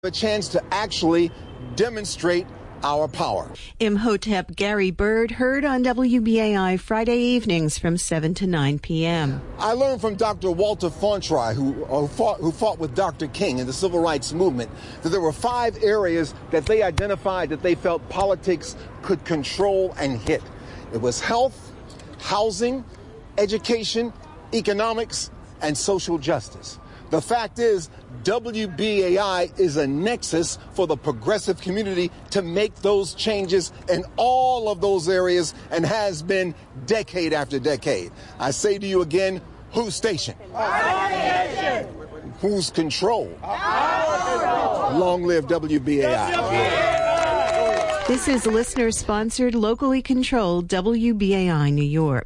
A chance to actually demonstrate our power. Imhotep Gary Bird heard on WBAI Friday evenings from 7 to 9 p.m. I learned from Dr. Walter Fauntroy, who fought with Dr. King in the civil rights movement, that there were 5 areas that they identified that they felt politics could control and hit. It was health, housing, education, economics, and social justice. The fact is, WBAI is a nexus for the progressive community to make those changes in all of those areas and has been decade after decade. I say to you again, whose station? Our station. Whose control? Our control. Long live WBAI. This is listener-sponsored, locally controlled WBAI New York.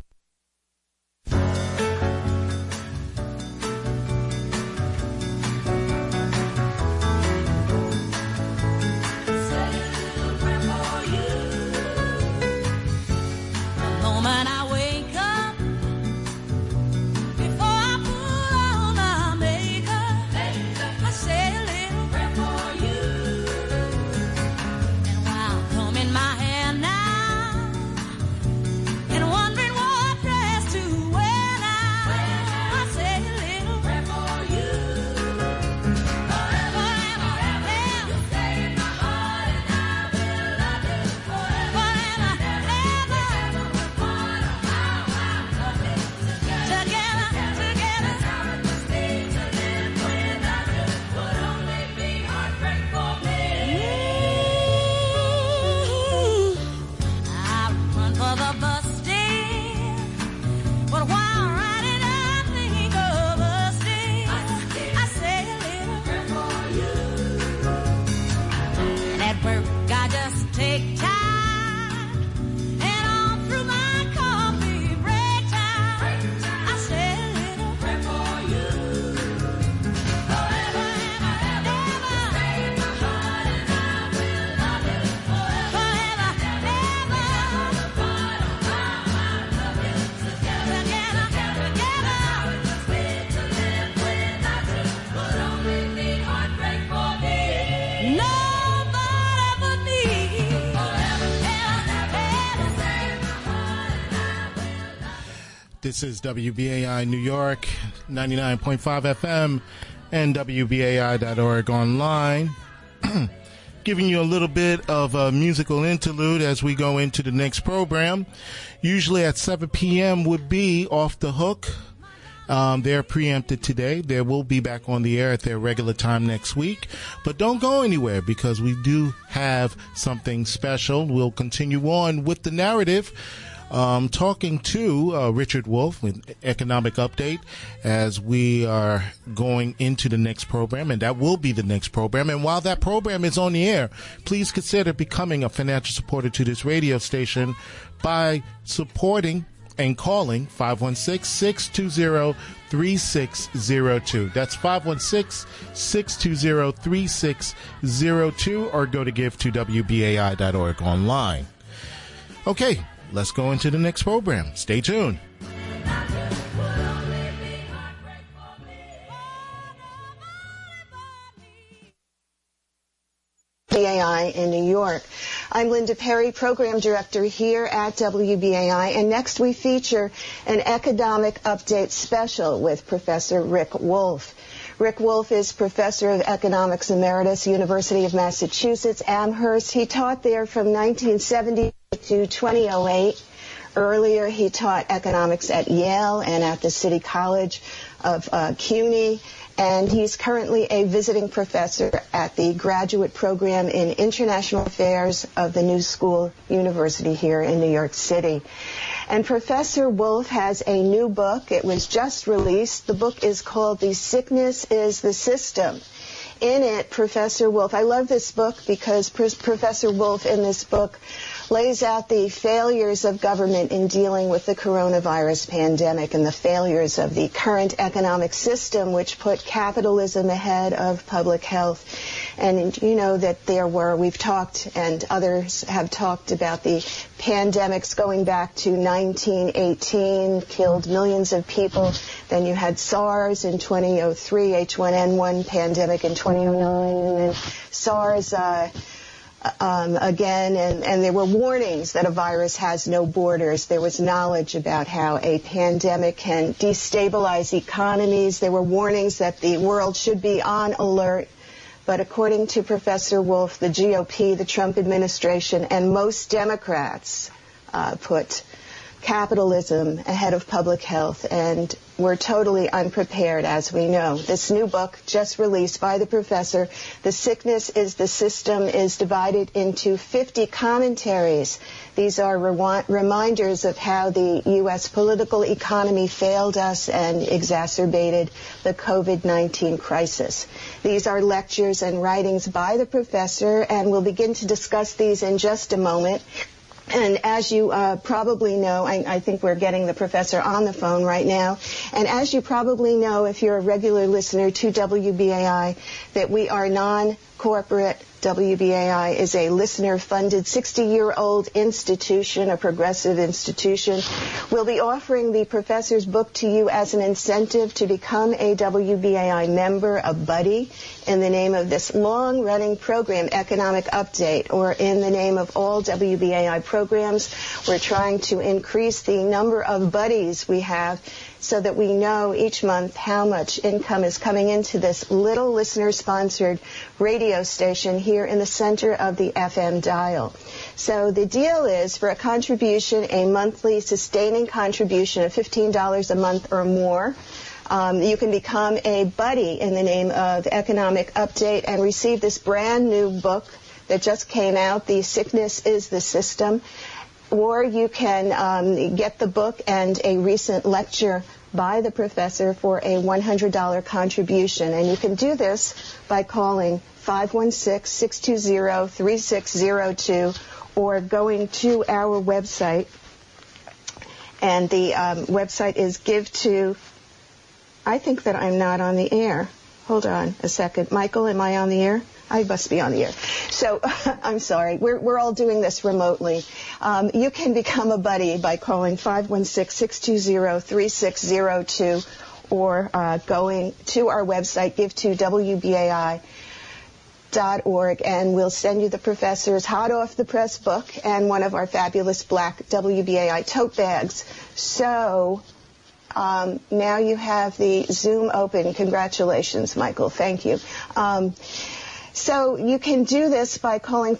This is WBAI New York, 99.5 FM, and WBAI.org online. Giving you a little bit of a musical interlude as we go into the next program. Usually at 7 p.m. would be Off the Hook. They're preempted today. They will be back on the air at their regular time next week. But don't go anywhere because we do have something special. We'll continue on with the narrative. Talking to Richard Wolff with Economic Update as we are going into the next program, and that will be the next program. And while that program is on the air, please consider becoming a financial supporter to this radio station by supporting and calling 516-620-3602. That's 516-620-3602, or go to give2wbai.org online. Okay. Let's go into the next program. Stay tuned. WBAI in New York. I'm Linda Perry, Program Director here at WBAI, and next we feature an Economic Update special with Professor Rick Wolff. Rick Wolff is Professor of Economics Emeritus, University of Massachusetts, Amherst. He taught there from 1970 to 2008. Earlier, he taught economics at Yale and at the City College of CUNY, and he's currently a visiting professor at the graduate program in International Affairs of the New School University here in New York City. And Professor Wolff has a new book. It was just released. The book is called The Sickness is the System. In it, Professor Wolff, I love this book because Professor Wolff in this book lays out the failures of government in dealing with the coronavirus pandemic and the failures of the current economic system, which put capitalism ahead of public health. And you know that we've talked, and others have talked about the pandemics going back to 1918, killed millions of people. Then you had SARS in 2003, H1N1 pandemic in 2009, and then SARS again, and there were warnings that a virus has no borders. There was knowledge about how a pandemic can destabilize economies. There were warnings that the world should be on alert. But according to Professor Wolff, the GOP, the Trump administration, and most Democrats put capitalism ahead of public health, and we're totally unprepared, as we know. This new book, just released by the professor, The Sickness is the System, is divided into 50 commentaries. These are reminders of how the U.S. political economy failed us and exacerbated the COVID-19 crisis. These are lectures and writings by the professor, and we'll begin to discuss these in just a moment. And as you probably know, I think we're getting the professor on the phone right now. And as you probably know, if you're a regular listener to WBAI, that we are non-corporate. WBAI is a listener-funded 60-year-old institution, a progressive institution. We'll be offering the professor's book to you as an incentive to become a WBAI member, a buddy, in the name of this long-running program, Economic Update, or in the name of all WBAI programs. We're trying to increase the number of buddies we have so that we know each month how much income is coming into this little listener-sponsored radio station here in the center of the FM dial. So the deal is, for a contribution, a monthly sustaining contribution of $15 a month or more, you can become a buddy in the name of Economic Update and receive this brand new book that just came out, The Sickness is the System. Or you can get the book and a recent lecture by the professor for a $100 contribution. And you can do this by calling 516-620-3602 or going to our website. And the website is I think that I'm not on the air. Hold on a second. Michael, am I on the air? I must be on the air. So I'm sorry. We're all doing this remotely. You can become a buddy by calling 516-620-3602 or going to our website, give2wbai.org, and we'll send you the professor's hot off the press book and one of our fabulous black WBAI tote bags. So now you have the Zoom open. Congratulations, Michael. Thank you. So you can do this by calling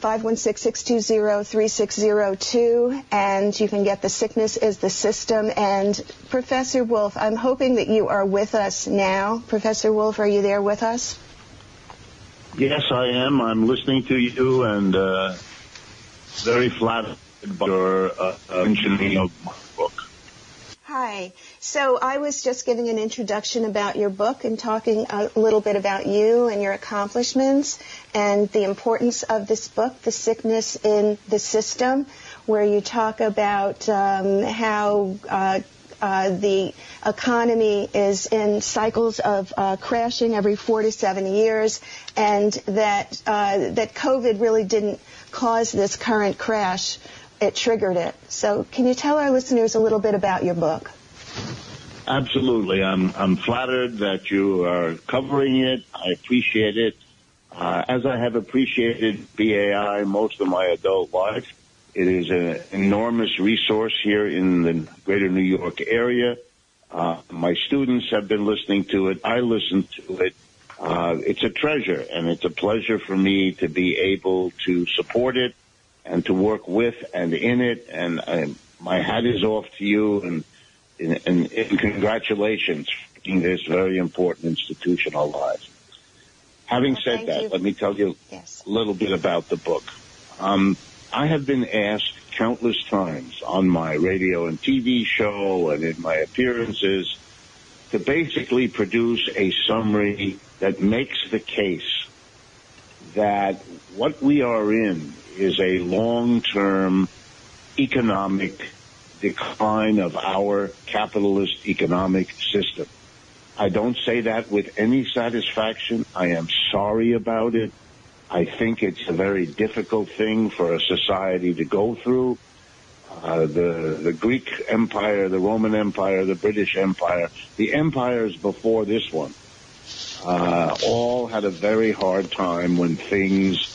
516-620-3602, and you can get The Sickness is the System. And Professor Wolff, I'm hoping that you are with us now. Professor Wolff, are you there with us? Yes, I am. I'm listening to you and very flattered by your mentioning of my book. Hi. So I was just giving an introduction about your book and talking a little bit about you and your accomplishments and the importance of this book, The Sickness in the System, where you talk about how the economy is in cycles of crashing every 4 to 7 years, and that COVID really didn't cause this current crash. It triggered it. So can you tell our listeners a little bit about your book? Absolutely. I'm flattered that you are covering it. I appreciate it. As I have appreciated BAI most of my adult life, it is an enormous resource here in the greater New York area. My students have been listening to it. I listen to it. It's a treasure, and it's a pleasure for me to be able to support it and to work with and in it. And my hat is off to you, and congratulations for making this very important institution alive. Having said that, let me tell you a little bit about the book. I have been asked countless times on my radio and TV show and in my appearances to basically produce a summary that makes the case that what we are in is a long-term economic decline of our capitalist economic system. I don't say that with any satisfaction. I am sorry about it. I think it's a very difficult thing for a society to go through. The Greek Empire, the Roman Empire, the British Empire, the empires before this one, all had a very hard time when things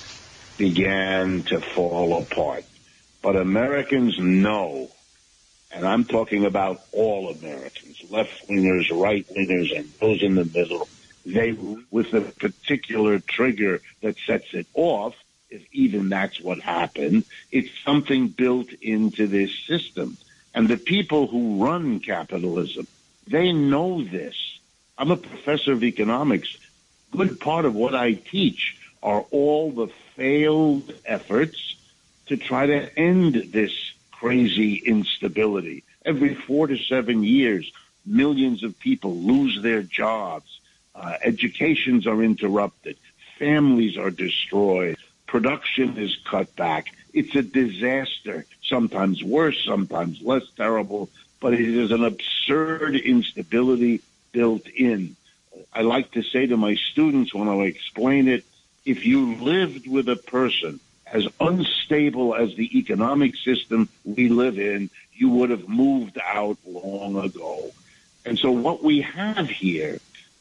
began to fall apart. But Americans know, and I'm talking about all Americans, left-wingers, right-wingers, and those in the middle, they, with the particular trigger that sets it off, if even that's what happened, it's something built into this system. And the people who run capitalism, they know this. I'm a professor of economics. Good part of what I teach are all the failed efforts to try to end this crazy instability. Every 4 to 7 years, millions of people lose their jobs. Educations are interrupted. Families are destroyed. Production is cut back. It's a disaster, sometimes worse, sometimes less terrible, but it is an absurd instability built in. I like to say to my students when I explain it, if you lived with a person as unstable as the economic system we live in, you would have moved out long ago. And so what we have here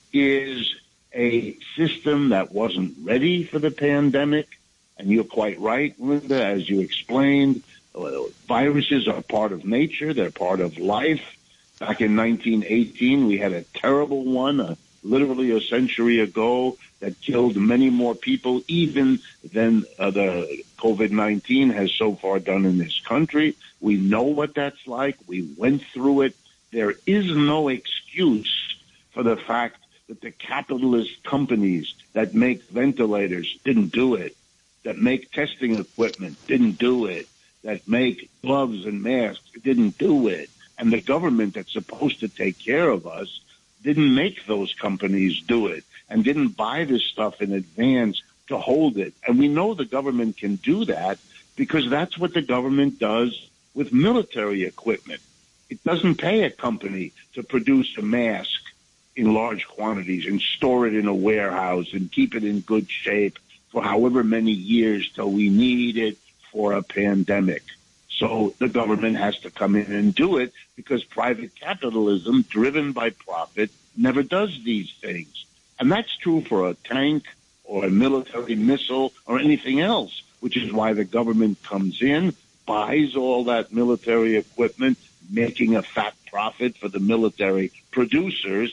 is a system that wasn't ready for the pandemic. And you're quite right, Linda, as you explained. Viruses are part of nature. They're part of life. Back in 1918, we had a terrible one, literally a century ago, that killed many more people even than the COVID-19 has so far done in this country. We know what that's like. We went through it. There is no excuse for the fact that the capitalist companies that make ventilators didn't do it, that make testing equipment didn't do it, that make gloves and masks didn't do it, and the government that's supposed to take care of us didn't make those companies do it and didn't buy this stuff in advance to hold it. And we know the government can do that because that's what the government does with military equipment. It doesn't pay a company to produce a mask in large quantities and store it in a warehouse and keep it in good shape for however many years till we need it for a pandemic. So the government has to come in and do it because private capitalism, driven by profit, never does these things. And that's true for a tank or a military missile or anything else, which is why the government comes in, buys all that military equipment, making a fat profit for the military producers.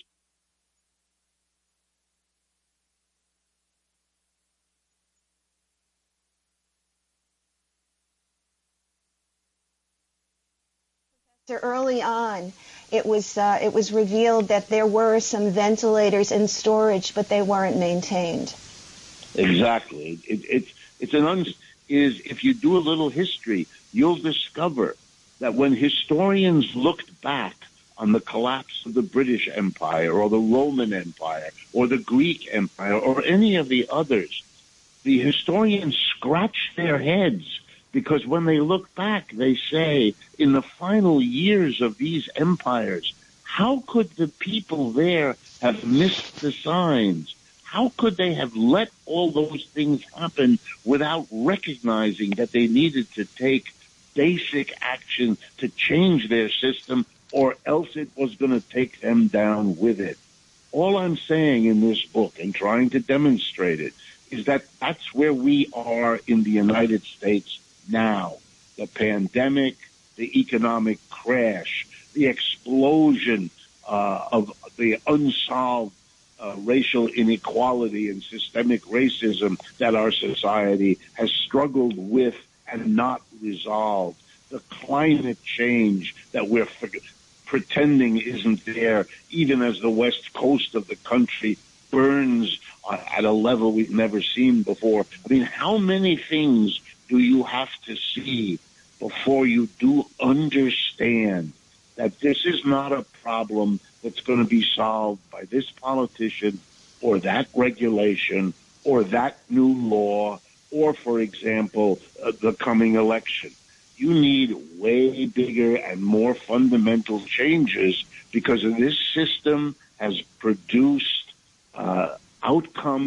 Early on, it was revealed that there were some ventilators in storage, but they weren't maintained. Exactly. If you do a little history, you'll discover that when historians looked back on the collapse of the British Empire or the Roman Empire or the Greek Empire or any of the others, the historians scratched their heads. Because when they look back, they say, in the final years of these empires, how could the people there have missed the signs? How could they have let all those things happen without recognizing that they needed to take basic action to change their system, or else it was going to take them down with it? All I'm saying in this book and trying to demonstrate it is that that's where we are in the United States now. The pandemic, the economic crash, the explosion of the unsolved racial inequality and systemic racism that our society has struggled with and not resolved, the climate change that we're pretending isn't there, even as the west coast of the country burns at a level we've never seen before. I mean, how many things do you have to see before you do understand that this is not a problem that's going to be solved by this politician or that regulation or that new law or, for example, the coming election? You need way bigger and more fundamental changes because this system has produced outcomes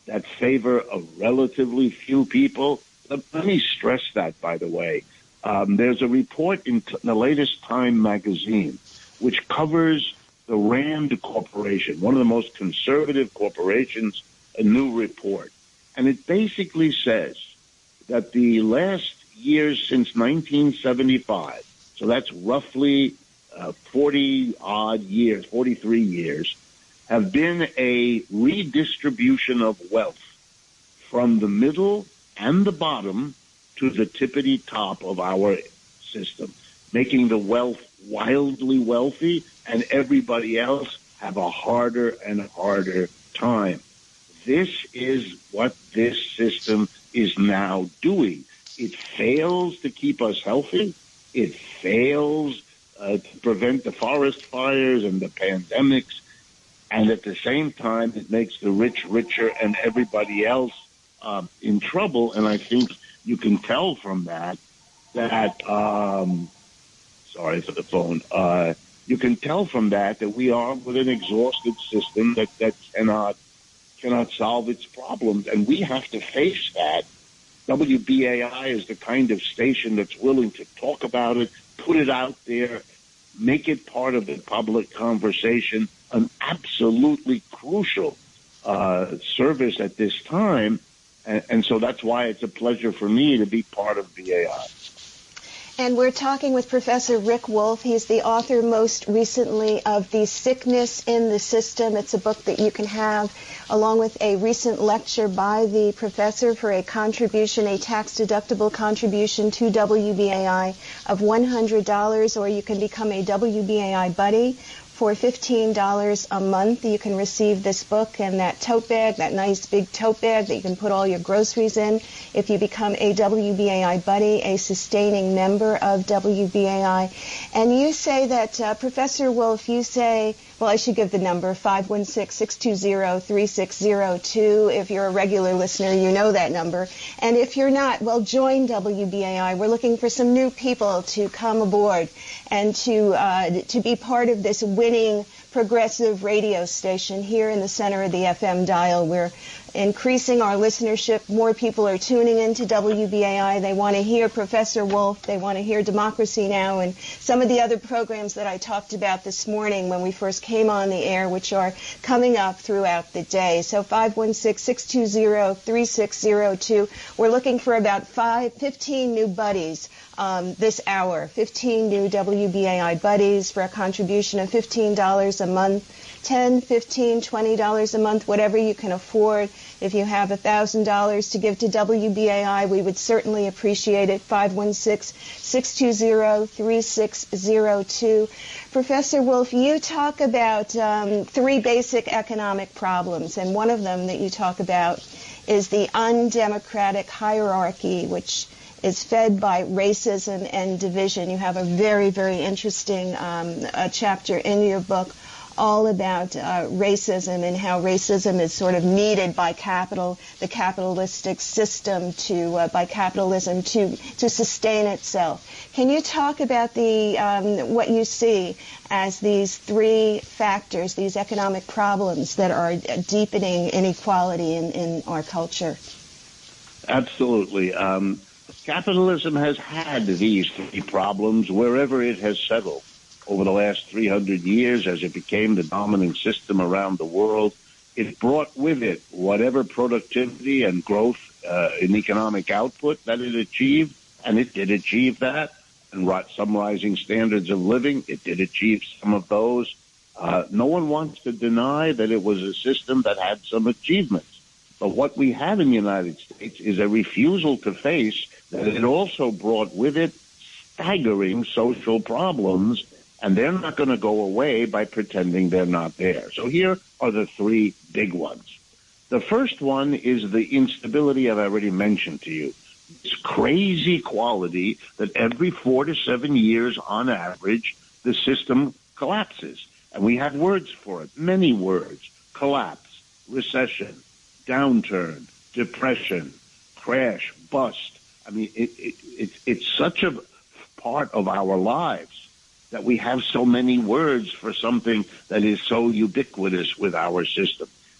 that favor a relatively few people. Let me stress that, by the way. There's a report in the latest Time magazine which covers the Rand Corporation, one of the most conservative corporations, a new report. And it basically says that the last years since 1975, so that's roughly 40-odd years, 43 years, have been a redistribution of wealth from the middle and the bottom to the tippity top of our system, making the wealth wildly wealthy and everybody else have a harder and harder time. This is what this system is now doing. It fails to keep us healthy. It fails to prevent the forest fires and the pandemics. And at the same time, it makes the rich richer and everybody else in trouble. And I think you can tell from that, sorry for the phone, you can tell from that we are with an exhausted system that cannot solve its problems. And we have to face that. WBAI is the kind of station that's willing to talk about it, put it out there, make it part of the public conversation, an absolutely crucial service at this time. And so that's why it's a pleasure for me to be part of BAI. And we're talking with Professor Rick Wolff. He's the author most recently of The Sickness in the System. It's a book that you can have along with a recent lecture by the professor for a contribution, a tax-deductible contribution to WBAI of $100, or you can become a WBAI buddy. For $15 a month, you can receive this book and that tote bag, that nice big tote bag that you can put all your groceries in. If you become a WBAI buddy, a sustaining member of WBAI. And you say that, Professor Wolff, you say, well, I should give the number, 516-620-3602. If you're a regular listener, you know that number. And if you're not, well, join WBAI. We're looking for some new people to come aboard and to be part of this winning progressive radio station here in the center of the FM dial. We're increasing our listenership. More people are tuning into WBAI. They want to hear Professor Wolff. They want to hear Democracy Now! And some of the other programs that I talked about this morning when we first came on the air, which are coming up throughout the day. So 516-620-3602. We're looking for about 15 new buddies this hour, 15 new WBAI buddies for a contribution of $15 a month, $10, $15, $20 a month, whatever you can afford. If you have $1,000 to give to WBAI, we would certainly appreciate it. 516-620-3602. Professor Wolff, you talk about three basic economic problems, and one of them that you talk about is the undemocratic hierarchy, which is fed by racism and division. You have a very, very interesting chapter in your book all about racism and how racism is sort of needed by the capitalistic system by capitalism to sustain itself. Can you talk about what you see as these three factors, these economic problems that are deepening inequality in our culture? Absolutely. Capitalism has had these three problems wherever it has settled over the last 300 years as it became the dominant system around the world. It brought with it whatever productivity and growth in economic output that it achieved, and it did achieve that, and some rising standards of living. It did achieve some of those. No one wants to deny that it was a system that had some achievements. But what we have in the United States is a refusal to face that it also brought with it staggering social problems, and they're not going to go away by pretending they're not there. So here are the three big ones. The first one is the instability I've already mentioned to you. It's crazy quality that every 4 to 7 years on average, the system collapses. And we have words for it, many words: collapse, recession, downturn, depression, crash, bust. I mean, it's such a part of our lives that we have so many words for something that is so ubiquitous with our system.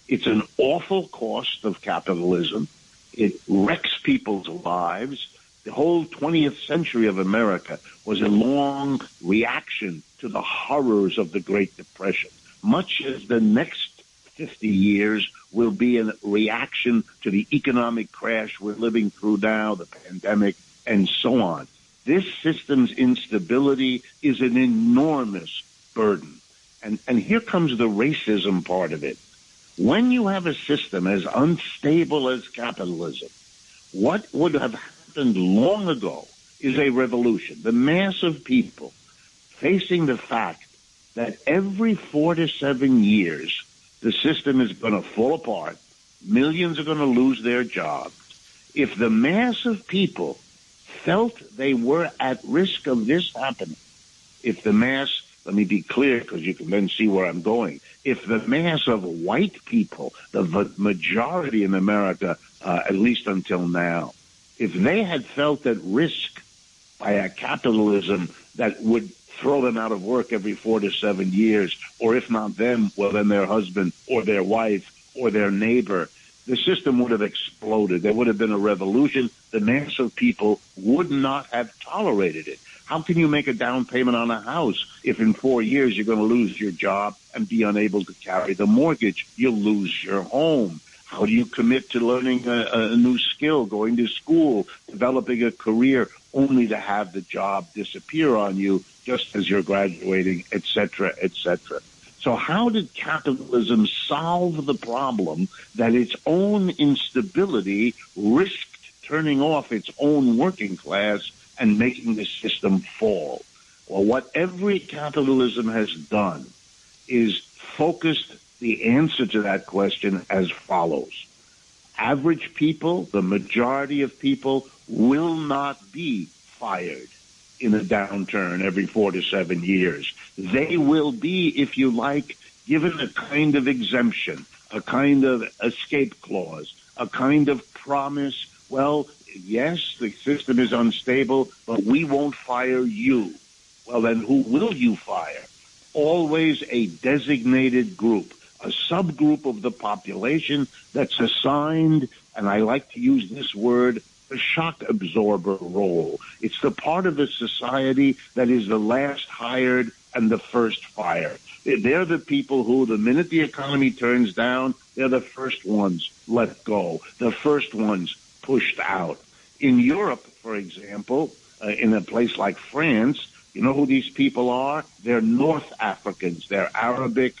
It's an awful cost of capitalism. It wrecks people's lives. The whole 20th century of America was a long reaction to the horrors of the Great Depression, much as the next 50 years will be a reaction to the economic crash we're living through now, the pandemic, and so on. This system's instability is an enormous burden. And here comes the racism part of it. When you have a system as unstable as capitalism, what would have happened long ago is a revolution. The mass of people facing the fact that every 4 to 7 years, the system is going to fall apart, millions are going to lose their jobs. If the mass of people felt they were at risk of this happening, if the mass, let me be clear because you can then see where I'm going, if the mass of white people, the majority in America, at least until now, if they had felt at risk by a capitalism that would throw them out of work every 4 to 7 years, or if not them, well, then their husband or their wife or their neighbor, the system would have exploded. There would have been a revolution. The mass of people would not have tolerated it. How can you make a down payment on a house if in 4 years you're going to lose your job and be unable to carry the mortgage? You'll lose your home. How do you commit to learning a new skill, going to school, developing a career, only to have the job disappear on you just as you're graduating, et cetera, et cetera? So how did capitalism solve the problem that its own instability risked turning off its own working class and making the system fall? Well, what every capitalism has done is focused the answer to that question as follows. Average people, the majority of people, will not be fired in a downturn every 4 to 7 years. They will be, if you like, given a kind of exemption, a kind of escape clause, a kind of promise. Well, yes, the system is unstable, but we won't fire you. Well, then who will you fire? Always a designated group, a subgroup of the population that's assigned, and I like to use this word, a shock absorber role. It's the part of the society that is the last hired and the first fired. They're the people who, the minute the economy turns down, they're the first ones let go, the first ones pushed out. In Europe, for example, in a place like France, you know who these people are? They're North Africans. They're Arabic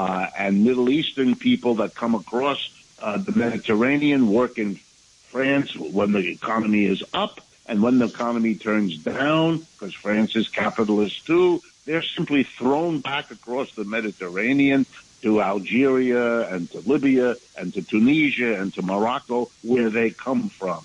and Middle Eastern people that come across the Mediterranean, work in France when the economy is up, and when the economy turns down, because France is capitalist too, they're simply thrown back across the Mediterranean to Algeria and to Libya and to Tunisia and to Morocco, where they come from.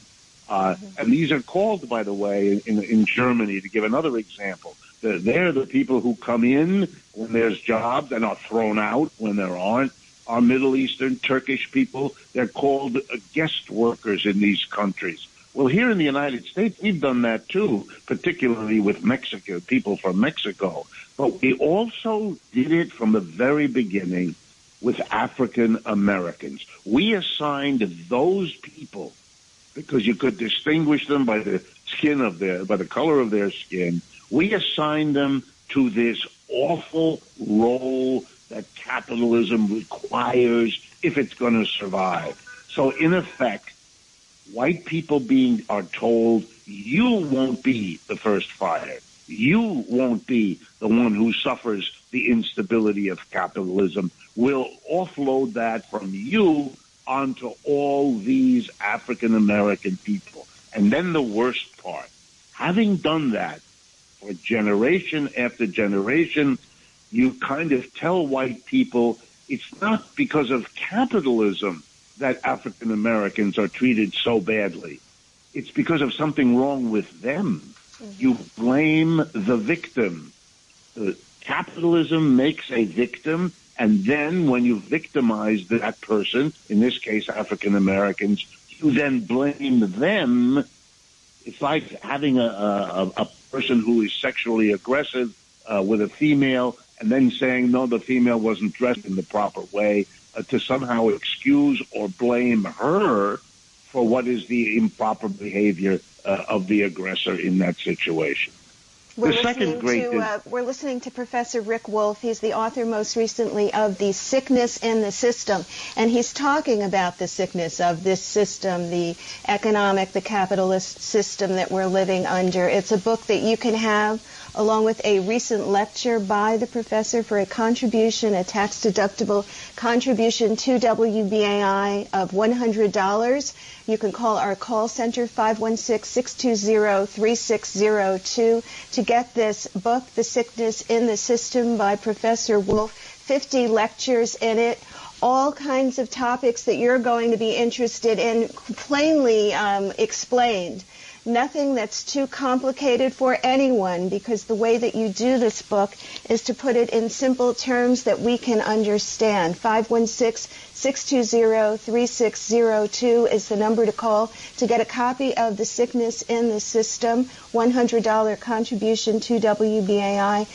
And these are called, by the way, in Germany, to give another example, they're the people who come in when there's jobs and are thrown out when there aren't. Our Middle Eastern, Turkish people, they're called guest workers in these countries. Well, here in the United States, we've done that too, particularly with Mexico, people from Mexico. But we also did it from the very beginning with African Americans. We assigned those people, because you could distinguish them by the by the color of their skin, we assigned them to this awful role that capitalism requires if it's going to survive. So in effect, white people are told, you won't be the first fired. You won't be the one who suffers the instability of capitalism. We'll offload that from you onto all these African American people. And then the worst part, having done that for generation after generation, you kind of tell white people it's not because of capitalism that African Americans are treated so badly. It's because of something wrong with them. Mm-hmm. You blame the victim. Capitalism makes a victim, and then when you victimize that person, in this case African Americans, you then blame them. It's like having a person who is sexually aggressive with a female, and then saying, no, the female wasn't dressed in the proper way. to somehow excuse or blame her for what is the improper behavior of the aggressor in that situation. We're listening to Professor Rick Wolff. He's the author most recently of The Sickness in the System, and he's talking about the sickness of this system, the economic, the capitalist system that we're living under. It's a book that you can have along with a recent lecture by the professor for a contribution, a tax-deductible contribution to WBAI of $100. You can call our call center, 516-620-3602, to get this book, The Sickness in the System by Professor Wolff. 50 lectures in it, all kinds of topics that you're going to be interested in, plainly explained. Nothing that's too complicated for anyone, because the way that you do this book is to put it in simple terms that we can understand. 516-620-3602 is the number to call to get a copy of The Sickness in the System, $100 contribution to WBAI,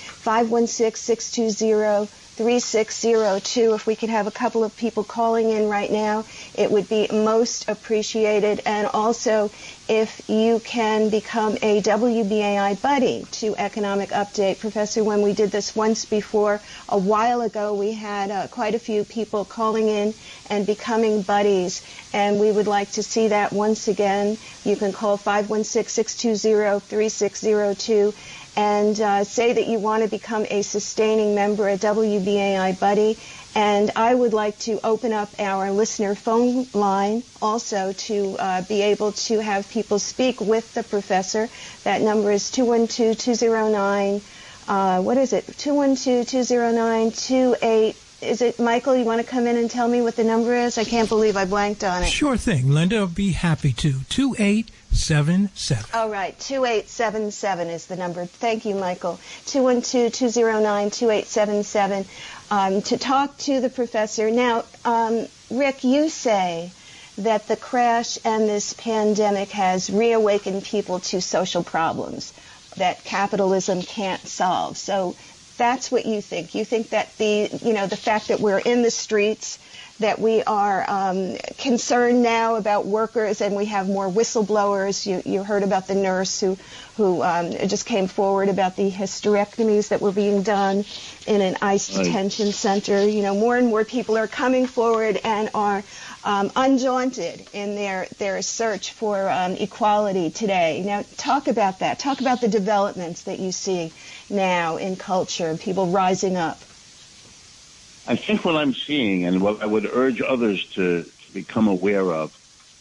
516-620-3602. If we could have a couple of people calling in right now, it would be most appreciated. And also, if you can become a WBAI buddy to Economic Update. Professor, when we did this once before, a while ago, we had quite a few people calling in and becoming buddies, and we would like to see that once again. You can call 516-620-3602 and say that you want to become a sustaining member, a WBAI buddy. And I would like to open up our listener phone line also to be able to have people speak with the professor. That number is 212-209, 212-209-28. Is it, Michael, you want to come in and tell me what the number is? I can't believe I blanked on it. Sure thing, Linda. I'll be happy to. 2877. All right, 2877 is the number. Thank you, Michael. 212-209-2877 to talk to the professor. Now, Rick, you say that the crash and this pandemic has reawakened people to social problems that capitalism can't solve. So that's what you think. You think that the fact that we're in the streets, that we are concerned now about workers, and we have more whistleblowers. You heard about the nurse who just came forward about the hysterectomies that were being done in an ICE detention center. More and more people are coming forward and are undaunted in their search for equality today. Now, talk about that. Talk about the developments that you see now in culture and people rising up. I think what I'm seeing, and what I would urge others to become aware of,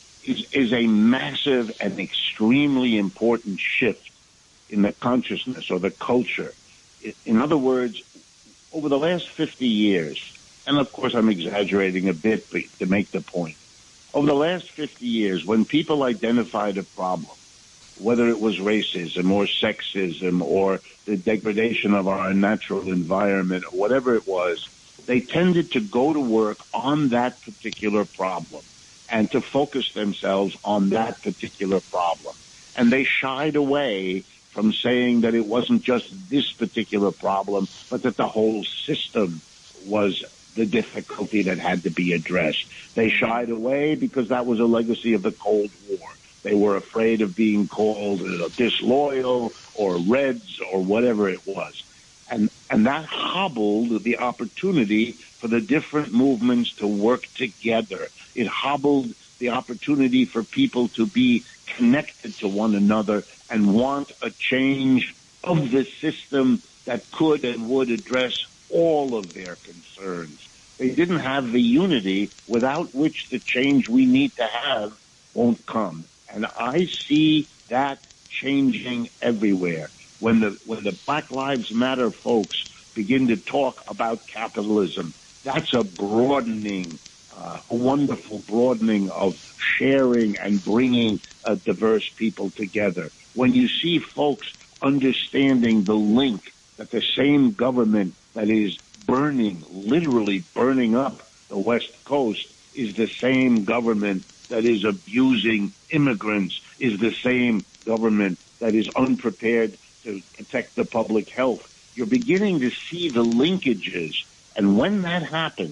is a massive and extremely important shift in the consciousness or the culture. In other words, over the last 50 years, and of course I'm exaggerating a bit to make the point, over the last 50 years, when people identified a problem, whether it was racism or sexism or the degradation of our natural environment or whatever it was, they tended to go to work on that particular problem and to focus themselves on that particular problem. And they shied away from saying that it wasn't just this particular problem, but that the whole system was the difficulty that had to be addressed. They shied away because that was a legacy of the Cold War. They were afraid of being called disloyal or Reds or whatever it was. And that hobbled the opportunity for the different movements to work together. It hobbled the opportunity for people to be connected to one another and want a change of the system that could and would address all of their concerns. They didn't have the unity without which the change we need to have won't come. And I see that changing everywhere. When the Black Lives Matter folks begin to talk about capitalism, that's a broadening, a wonderful broadening of sharing and bringing diverse people together. When you see folks understanding the link that the same government that is literally burning up the West Coast is the same government that is abusing immigrants, is the same government that is unprepared to protect the public health. You're beginning to see the linkages. And when that happens,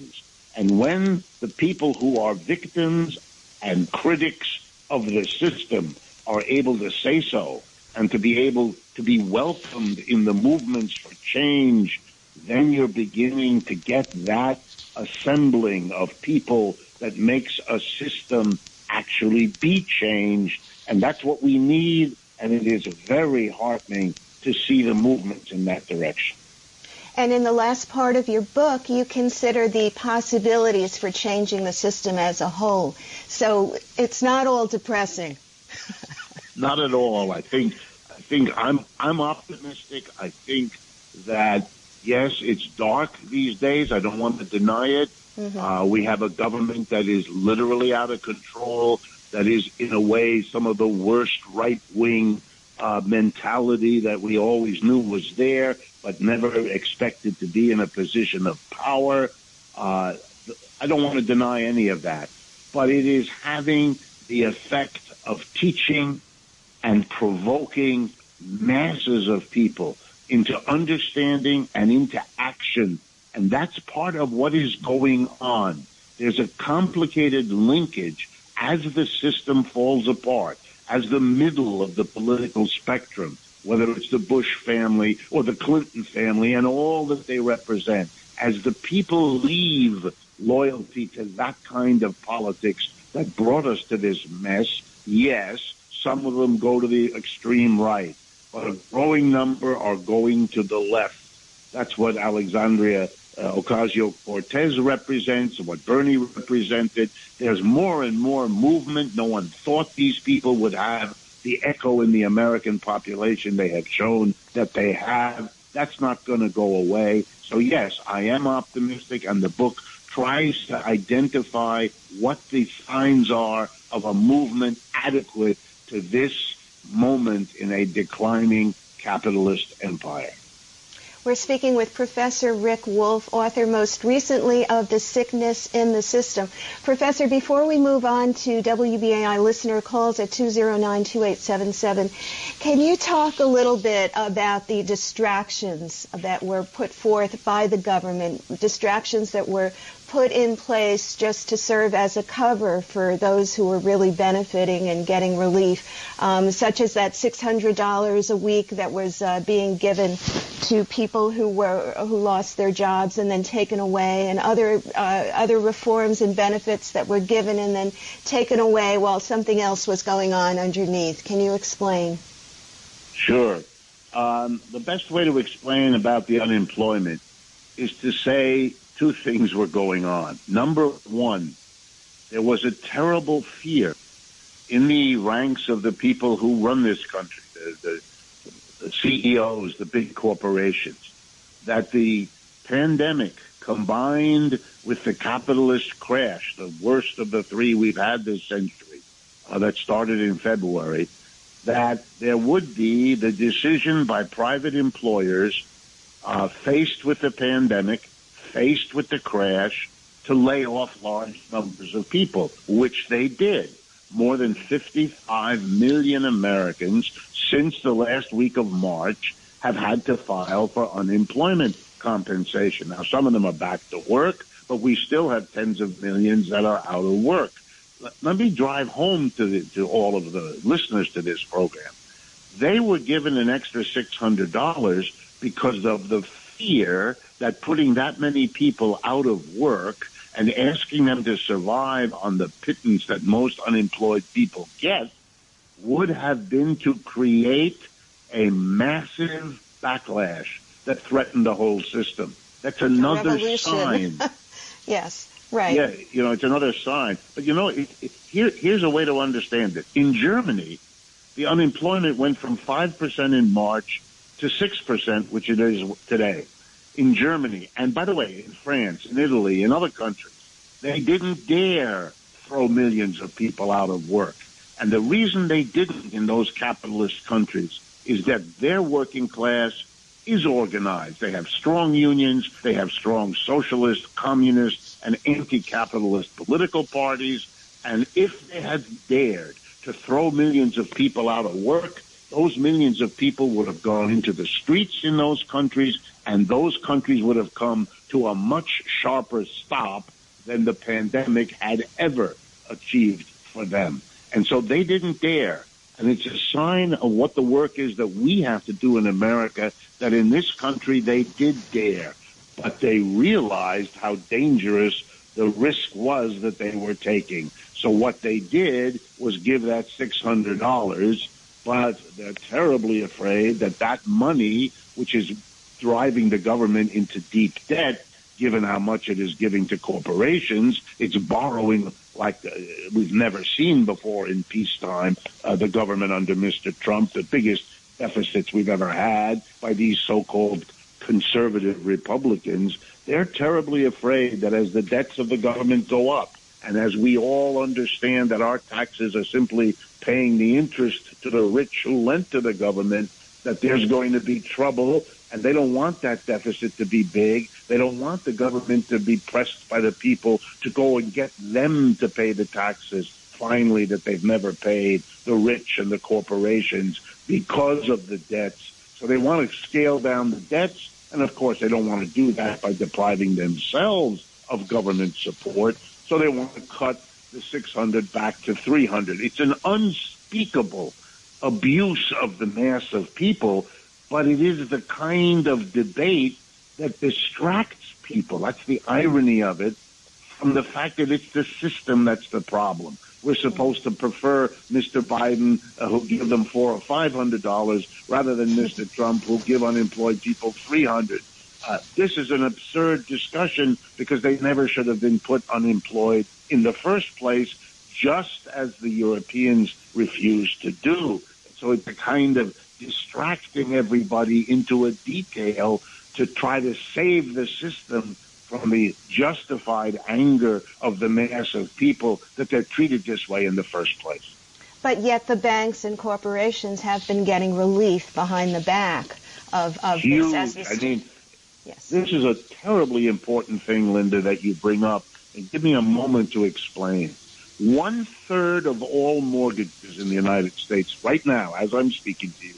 And when the people who are victims and critics of the system are able to say so and to be able to be welcomed in the movements for change, then you're beginning to get that assembling of people that makes a system actually be changed. And that's what we need, and it is very heartening to see the movements in that direction. And in the last part of your book, you consider the possibilities for changing the system as a whole. So it's not all depressing. Not at all. I think I'm optimistic. I think that, yes, it's dark these days. I don't want to deny it. Mm-hmm. We have a government that is literally out of control, that is, in a way, some of the worst right-wing mentality that we always knew was there, but never expected to be in a position of power. I don't want to deny any of that, but it is having the effect of teaching and provoking masses of people into understanding and into action. And that's part of what is going on. There's a complicated linkage as the system falls apart, as the middle of the political spectrum, whether it's the Bush family or the Clinton family and all that they represent, as the people leave loyalty to that kind of politics that brought us to this mess. Yes, some of them go to the extreme right, but a growing number are going to the left. That's what Alexandria Ocasio-Cortez represents and what Bernie represented. There's more and more movement. No one thought these people would have the echo in the American population they have shown that they have. That's not going to go away. So, yes, I am optimistic, and the book tries to identify what the signs are of a movement adequate to this moment in a declining capitalist empire. We're speaking with Professor Rick Wolff, author most recently of The Sickness in the System. Professor, before we move on to WBAI listener calls at 209-2877, can you talk a little bit about the distractions that were put forth by the government, distractions that were put in place just to serve as a cover for those who were really benefiting and getting relief, such as that $600 a week that was being given to people who lost their jobs and then taken away, and other reforms and benefits that were given and then taken away while something else was going on underneath. Can you explain? Sure. The best way to explain about the unemployment is to say two things were going on. Number one, there was a terrible fear in the ranks of the people who run this country, the CEOs, the big corporations, that the pandemic combined with the capitalist crash, the worst of the three we've had this century, that started in February, that there would be the decision by private employers faced with the pandemic, faced with the crash, to lay off large numbers of people, which they did. More than 55 million Americans since the last week of March have had to file for unemployment compensation. Now, some of them are back to work, but we still have tens of millions that are out of work. Let me drive home to all of the listeners to this program. They were given an extra $600 because of the fear that putting that many people out of work and asking them to survive on the pittance that most unemployed people get would have been to create a massive backlash that threatened the whole system. That's another sign. Yes, right. Yeah, it's another sign. But, here's a way to understand it. In Germany, the unemployment went from 5% in March to 6%, which it is today. In Germany, and by the way, in France, in Italy, in other countries, they didn't dare throw millions of people out of work. And the reason they didn't in those capitalist countries is that their working class is organized. They have strong unions, they have strong socialist, communist, and anti-capitalist political parties. And if they had dared to throw millions of people out of work, those millions of people would have gone into the streets in those countries, and those countries would have come to a much sharper stop than the pandemic had ever achieved for them. And so they didn't dare. And it's a sign of what the work is that we have to do in America, that in this country they did dare. But they realized how dangerous the risk was that they were taking. So what they did was give that $600, but they're terribly afraid that that money, which is driving the government into deep debt, given how much it is giving to corporations, it's borrowing like we've never seen before in peacetime, the government under Mr. Trump, the biggest deficits we've ever had by these so-called conservative Republicans. They're terribly afraid that as the debts of the government go up, and as we all understand that our taxes are simply paying the interest to the rich who lent to the government, that there's going to be trouble, and they don't want that deficit to be big. They don't want the government to be pressed by the people to go and get them to pay the taxes, finally, that they've never paid, the rich and the corporations, because of the debts. So they want to scale down the debts, and of course they don't want to do that by depriving themselves of government support. So they want to cut the $600 back to $300. It's an unspeakable abuse of the mass of people, but it is the kind of debate that distracts people. That's the irony of it, from the fact that it's the system that's the problem. We're supposed to prefer Mr. Biden, who'll give them $400 or $500, rather than Mr. Trump, who'll give unemployed people $300. This is an absurd discussion because they never should have been put unemployed in the first place, just as the Europeans refused to do. So it's a kind of distracting everybody into a detail to try to save the system from the justified anger of the mass of people that they're treated this way in the first place. But yet the banks and corporations have been getting relief behind the back of Huge. this. I mean, yes. This is a terribly important thing, Linda, that you bring up. And give me a moment to explain. 1/3 of all mortgages in the United States right now, as I'm speaking to you,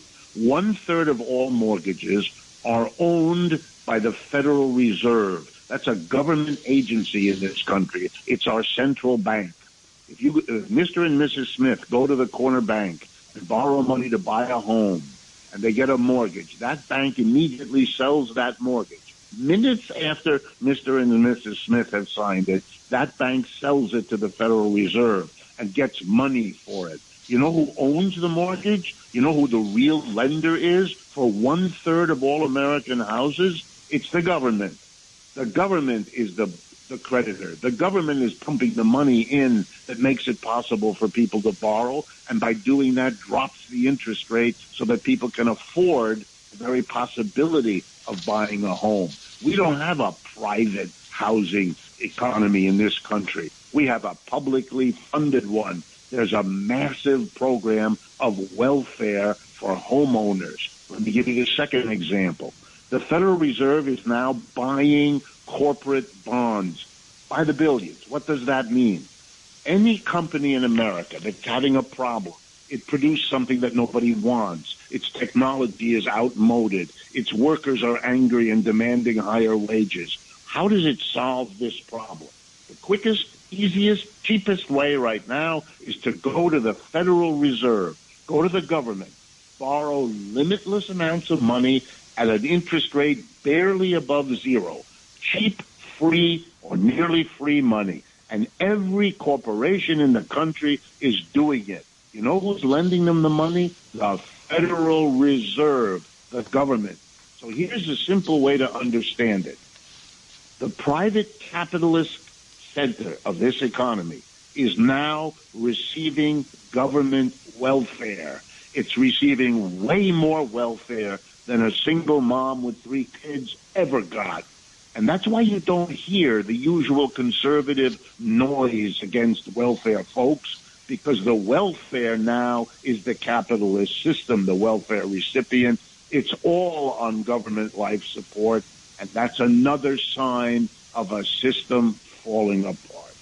1/3 of all mortgages are owned by the Federal Reserve. That's a government agency in this country. It's our central bank. If you, Mr. and Mrs. Smith, go to the corner bank and borrow money to buy a home, and they get a mortgage, that bank immediately sells that mortgage. Minutes after Mr. and Mrs. Smith have signed it, that bank sells it to the Federal Reserve and gets money for it. You know who owns the mortgage? You know who the real lender is for 1/3 of all American houses? It's the government. The government is the creditor. The government is pumping the money in that makes it possible for people to borrow, and by doing that drops the interest rate so that people can afford the very possibility of buying a home. We don't have a private housing economy in this country. We have a publicly funded one. There's a massive program of welfare for homeowners. Let me give you the second example. The Federal Reserve is now buying corporate bonds by the billions. What does that mean? Any company in America that's having a problem, it produced something that nobody wants, its technology is outmoded, its workers are angry and demanding higher wages. How does it solve this problem? The quickest, easiest, cheapest way right now is to go to the Federal Reserve, go to the government, borrow limitless amounts of money at an interest rate barely above zero. Cheap, free, or nearly free money. And every corporation in the country is doing it. You know who's lending them the money? The Federal Reserve, the government. So here's a simple way to understand it. The private capitalist center of this economy is now receiving government welfare. It's receiving way more welfare than a single mom with 3 kids ever got. And that's why you don't hear the usual conservative noise against welfare folks, because the welfare now is the capitalist system, the welfare recipient. It's all on government life support, and that's another sign of a system falling apart.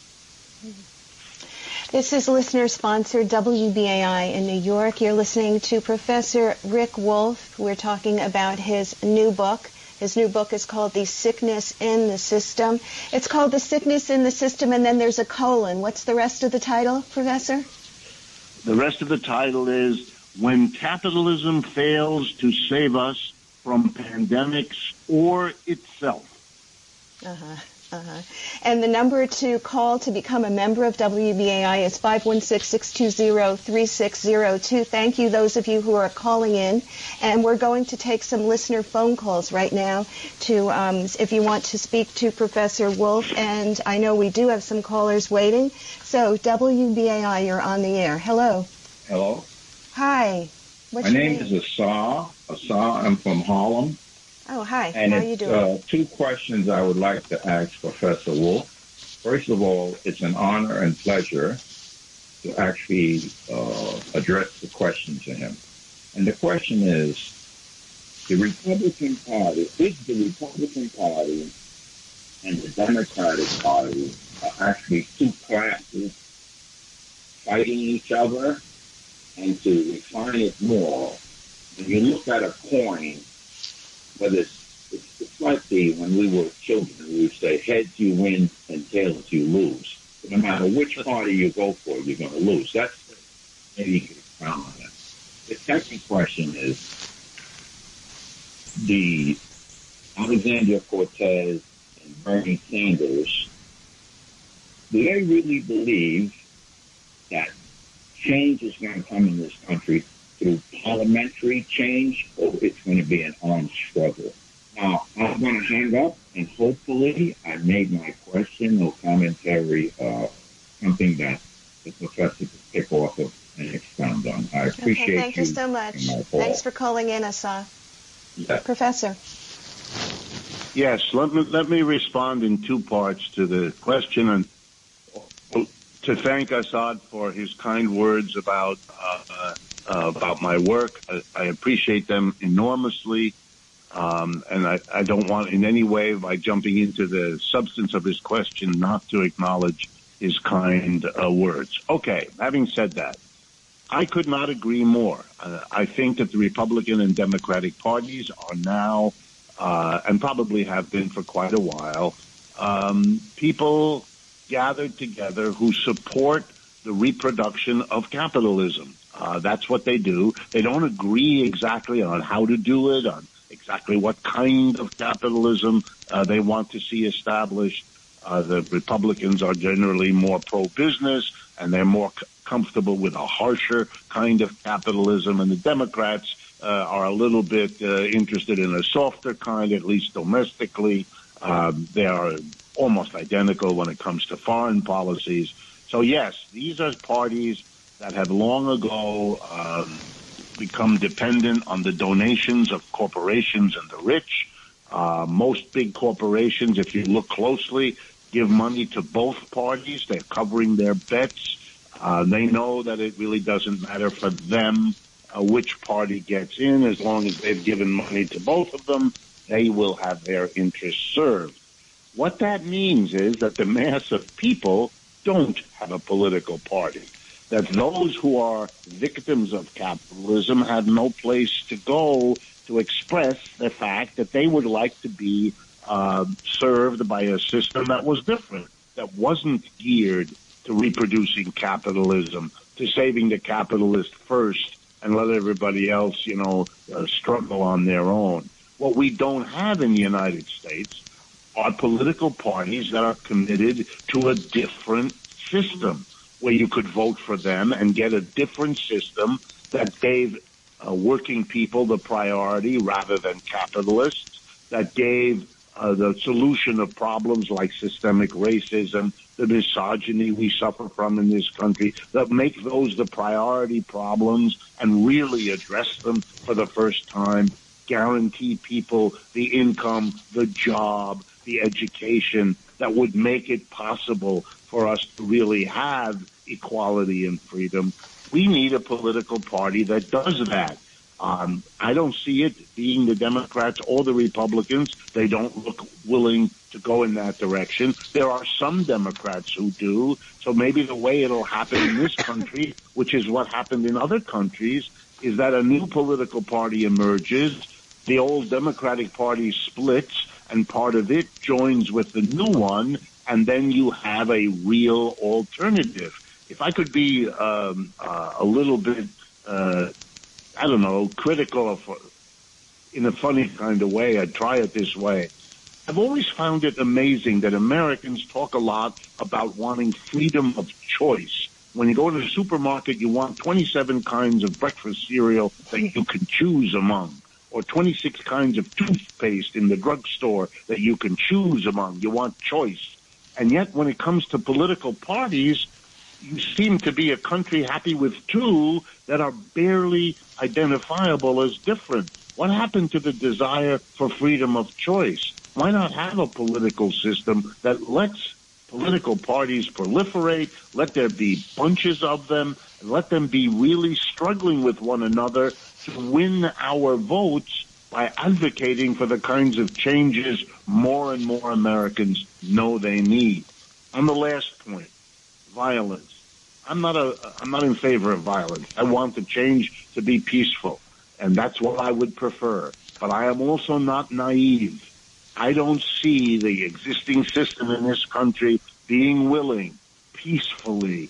This is listener-sponsored WBAI in New York. You're listening to Professor Rick Wolff. We're talking about his new book, His new book is called The Sickness in the System. It's called The Sickness in the System, and then there's a colon. What's the rest of the title, Professor? The rest of the title is When Capitalism Fails to Save Us from Pandemics or Itself. And the number to call to become a member of WBAI is 516-620-3602. Thank you, those of you who are calling in. And we're going to take some listener phone calls right now to, if you want to speak to Professor Wolff. And I know we do have some callers waiting. So WBAI, you're on the air. Hello. Hello. Hi. What's My your name is Asar. I'm from Harlem. Oh, hi. And how are you doing? Two questions I would like to ask Professor Wolff. First of all, it's an honor and pleasure to actually address the question to him. And the question is, the Republican Party and the Democratic Party are actually two classes fighting each other? And to refine it more, when you look at a coin, whether it's like when we were children, we would say heads you win and tails you lose. But no matter which party you go for, you're going to lose. That's maybe you can expound on that. The second question is the Alexandria Cortez and Bernie Sanders. Do they really believe that change is going to come in this country through parliamentary change, or it's going to be an armed struggle? Now, I'm going to hang up, and hopefully I made my question or commentary something that the professor could pick off of and expound on. I appreciate you. Thank you so much. Thanks for calling in, Asaf. Yeah. Professor. Yes, let me respond in two parts to the question, and to thank Assad for his kind words about my work. I appreciate them enormously, and I don't want in any way, by jumping into the substance of his question, not to acknowledge his kind words. Okay, having said that, I could not agree more. I think that the Republican and Democratic parties are now, and probably have been for quite a while, people gathered together who support the reproduction of capitalism. That's what they do. They don't agree exactly on how to do it, on exactly what kind of capitalism they want to see established. The Republicans are generally more pro-business, and they're more comfortable with a harsher kind of capitalism, and the Democrats are a little bit interested in a softer kind, at least domestically. They are almost identical when it comes to foreign policies. So yes, these are parties that have long ago become dependent on the donations of corporations and the rich. Most big corporations, if you look closely, give money to both parties. They're covering their bets. They know that it really doesn't matter for them which party gets in. As long as they've given money to both of them, they will have their interests served. What that means is that the mass of people don't have a political party, that those who are victims of capitalism have no place to go to express the fact that they would like to be served by a system that was different, that wasn't geared to reproducing capitalism, to saving the capitalist first and let everybody else, struggle on their own. What we don't have in the United States are political parties that are committed to a different system, where you could vote for them and get a different system that gave working people the priority rather than capitalists, that gave the solution of problems like systemic racism, the misogyny we suffer from in this country, that make those the priority problems and really address them for the first time, guarantee people the income, the job, the education that would make it possible for us to really have equality and freedom. We need a political party that does that. I don't see it being the Democrats or the Republicans. They don't look willing to go in that direction. There are some Democrats who do. So maybe the way it'll happen in this country, which is what happened in other countries, is that a new political party emerges The old Democratic Party splits, and part of it joins with the new one, and then you have a real alternative. If I could be a little bit, critical of, in a funny kind of way, I'd try it this way. I've always found it amazing that Americans talk a lot about wanting freedom of choice. When you go to the supermarket, you want 27 kinds of breakfast cereal that you can choose among, or 26 kinds of toothpaste in the drugstore that you can choose among. You want choice. And yet, when it comes to political parties, you seem to be a country happy with two that are barely identifiable as different. What happened to the desire for freedom of choice? Why not have a political system that lets political parties proliferate, let there be bunches of them, and let them be really struggling with one another to win our votes by advocating for the kinds of changes more and more Americans know they need. On the last point, violence. I'm not in favor of violence. I want the change to be peaceful, and that's what I would prefer. But I am also not naive. I don't see the existing system in this country being willing peacefully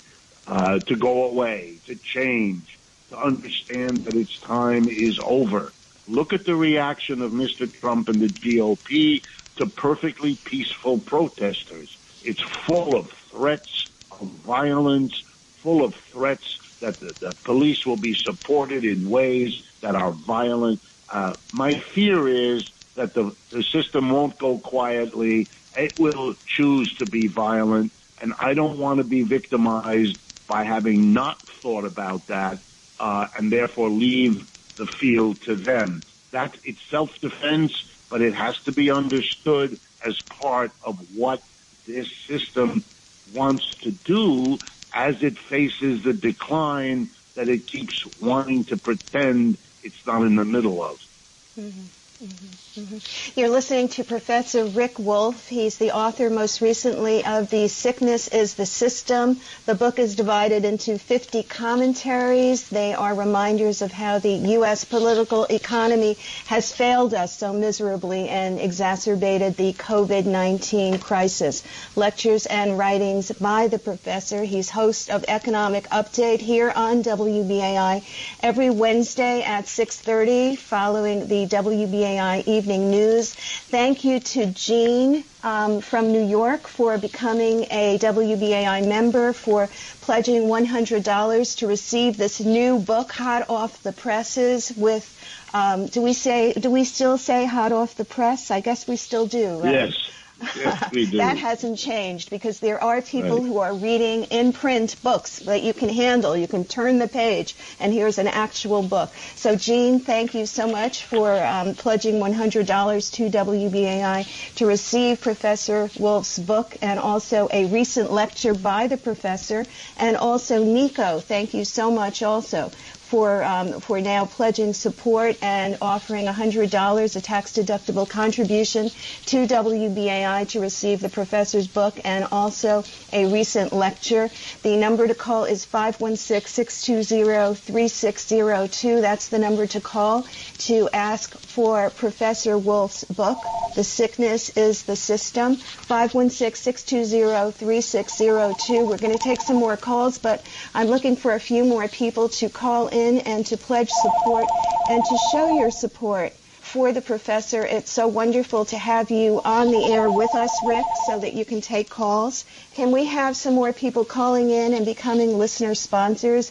to go away, to change, to understand that its time is over. Look at the reaction of Mr. Trump and the GOP to perfectly peaceful protesters. It's full of threats of violence, full of threats that the police will be supported in ways that are violent. My fear is that the system won't go quietly. It will choose to be violent, and I don't want to be victimized by having not thought about that and therefore leave the field to them. It's self-defense, but it has to be understood as part of what this system wants to do as it faces the decline that it keeps wanting to pretend it's not in the middle of. Mm-hmm. Mm-hmm. Mm-hmm. You're listening to Professor Rick Wolff. He's the author most recently of The Sickness is the System. The book is divided into 50 commentaries. They are reminders of how the U.S. political economy has failed us so miserably and exacerbated the COVID-19 crisis. Lectures and writings by the professor. He's host of Economic Update here on WBAI every Wednesday at 6:30 following the WBAI Evening News. Thank you to Jean from New York for becoming a WBAI member, for pledging $100 to receive this new book, hot off the presses. With do we still say hot off the press? I guess we still do, right? Yes. Yes, we do. That hasn't changed because there are people who are reading in print books that you can handle. You can turn the page, and here's an actual book. So, Jean, thank you so much for pledging $100 to WBAI to receive Professor Wolff's book and also a recent lecture by the professor. And also, Nico, thank you so much also for now pledging support and offering $100, a tax-deductible contribution to WBAI to receive the professor's book and also a recent lecture. The number to call is 516-620-3602. That's the number to call to ask for Professor Wolff's book, The Sickness is the System. 516-620-3602. We're going to take some more calls, but I'm looking for a few more people to call in and to pledge support and to show your support for the professor. It's so wonderful to have you on the air with us, Rick, so that you can take calls. Can we have some more people calling in and becoming listener sponsors?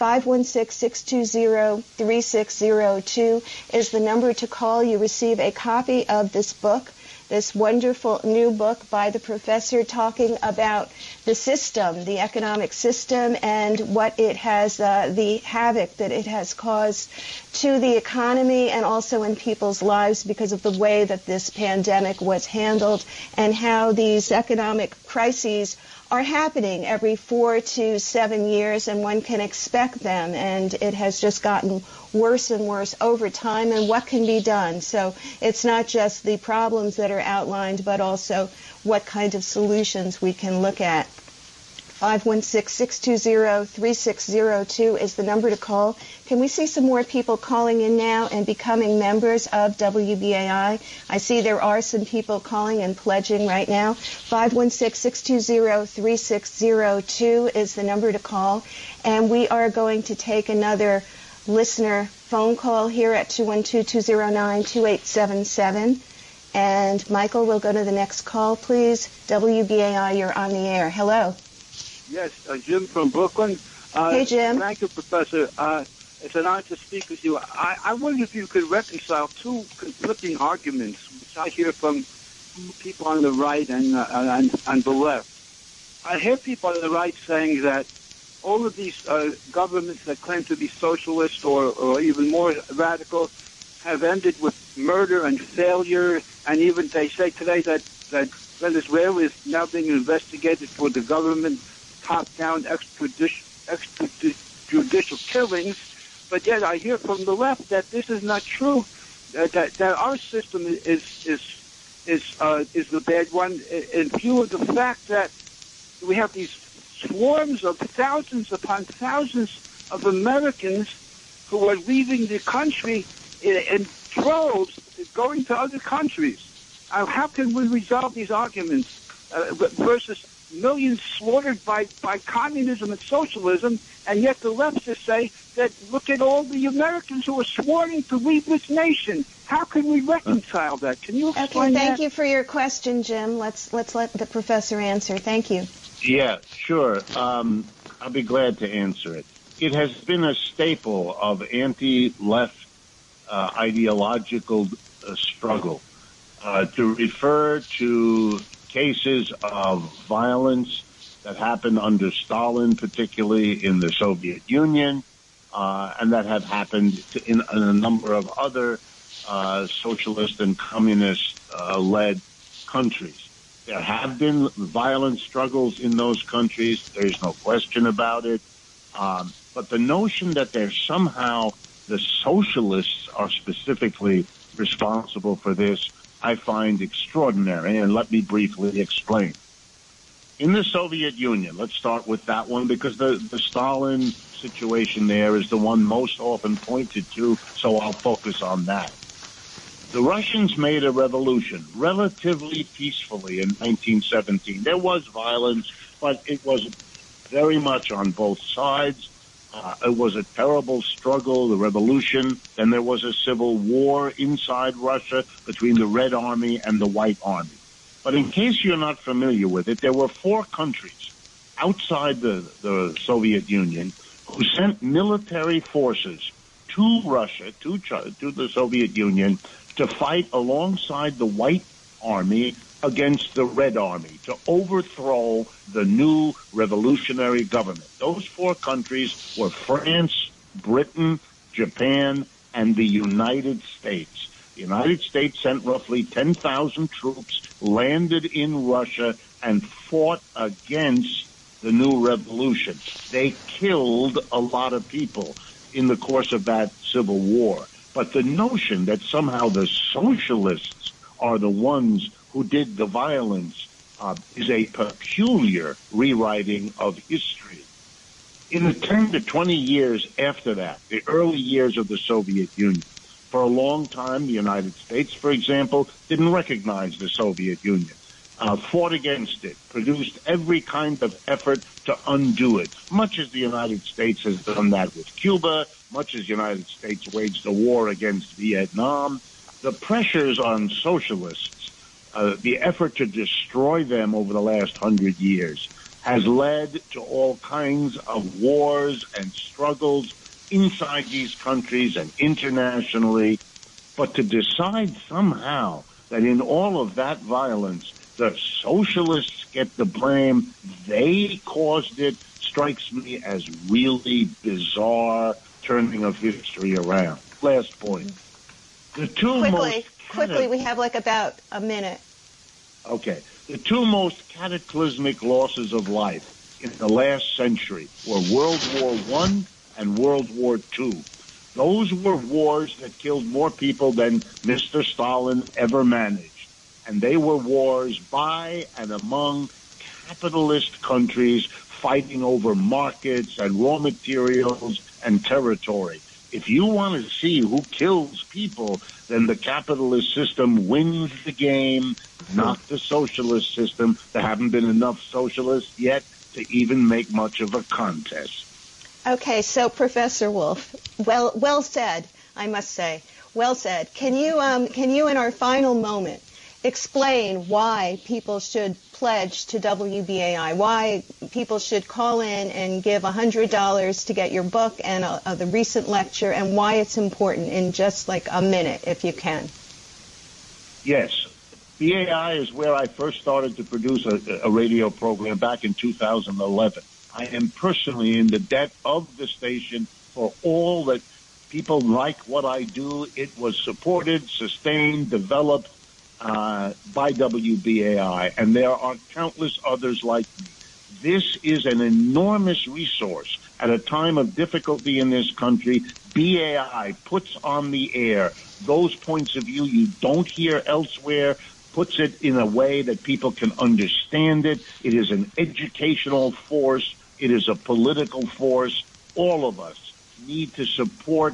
516-620-3602 is the number to call. You receive a copy of this book, this wonderful new book by the professor talking about the system, the economic system, and what it has, the havoc that it has caused to the economy and also in people's lives because of the way that this pandemic was handled and how these economic crises are happening every 4 to 7 years, and one can expect them, and it has just gotten worse and worse over time, and what can be done. So it's not just the problems that are outlined, but also what kind of solutions we can look at. 516-620-3602 is the number to call. Can we see some more people calling in now and becoming members of WBAI? I see there are some people calling and pledging right now. 516-620-3602 is the number to call. And we are going to take another listener phone call here at 212-209-2877. And Michael, we'll go to the next call, please. WBAI, you're on the air. Hello. Yes, Jim from Brooklyn. Hey, Jim. Thank you, Professor. It's an honor to speak with you. I wonder if you could reconcile two conflicting arguments, which I hear from people on the right and on the left. I hear people on the right saying that all of these governments that claim to be socialist or even more radical have ended with murder and failure, and even they say today that Venezuela is now being investigated for the government top-down extrajudicial killings. But yet I hear from the left that this is not true. That our system is the bad one, in view of the fact that we have these swarms of thousands upon thousands of Americans who are leaving the country in droves, going to other countries. How can we resolve these arguments versus millions slaughtered by communism and socialism, and yet the leftists say that look at all the Americans who are sworn to leave this nation. How can we reconcile that? Can you explain that? Okay, thank you for your question, Jim. Let's let the professor answer. Thank you. Yeah, sure. I'll be glad to answer it. It has been a staple of anti-left ideological struggle to refer to cases of violence that happened under Stalin, particularly in the Soviet Union, and that have happened in a number of other socialist and communist-led countries. There have been violent struggles in those countries. There's no question about it. But the notion that there's somehow the socialists are specifically responsible for this, I find extraordinary, and let me briefly explain. In the Soviet Union, let's start with that one, because the Stalin situation there is the one most often pointed to, so I'll focus on that. The Russians made a revolution relatively peacefully in 1917. There was violence, but it was very much on both sides. It was a terrible struggle, the revolution. Then there was a civil war inside Russia between the Red Army and the White Army. But in case you're not familiar with it, there were 4 countries outside the Soviet Union who sent military forces to Russia, to the Soviet Union, to fight alongside the White Army against the Red Army, to overthrow the new revolutionary government. Those 4 countries were France, Britain, Japan, and the United States. The United States sent roughly 10,000 troops, landed in Russia, and fought against the new revolution. They killed a lot of people in the course of that civil war. But the notion that somehow the socialists are the ones who did the violence is a peculiar rewriting of history. In the 10 to 20 years after that, the early years of the Soviet Union, for a long time, the United States, for example, didn't recognize the Soviet Union, fought against it, produced every kind of effort to undo it, much as the United States has done that with Cuba, much as the United States waged a war against Vietnam. The pressures on socialists, the effort to destroy them over the last 100 years, has led to all kinds of wars and struggles inside these countries and internationally. But to decide somehow that in all of that violence, the socialists get the blame, they caused it, strikes me as really bizarre turning of history around. Last point. The two Quickly, we have like about a minute. Okay. The 2 most cataclysmic losses of life in the last century were World War I and World War II. Those were wars that killed more people than Mr. Stalin ever managed. And they were wars by and among capitalist countries fighting over markets and raw materials and territory. If you want to see who kills people, then the capitalist system wins the game, not the socialist system. There haven't been enough socialists yet to even make much of a contest. Okay, so Professor Wolf, well said, I must say. Well said. Can you in our final moment explain why people should pledge to WBAI, why people should call in and give $100 to get your book and the recent lecture, and why it's important in just like a minute, if you can? Yes. BAI is where I first started to produce a radio program back in 2011. I am personally in the debt of the station for all that people like what I do. It was supported, sustained, developed by WBAI, and there are countless others like me. This is an enormous resource at a time of difficulty in this country. BAI puts on the air those points of view you don't hear elsewhere, puts it in a way that people can understand it. It is an educational force. It is a political force. All of us need to support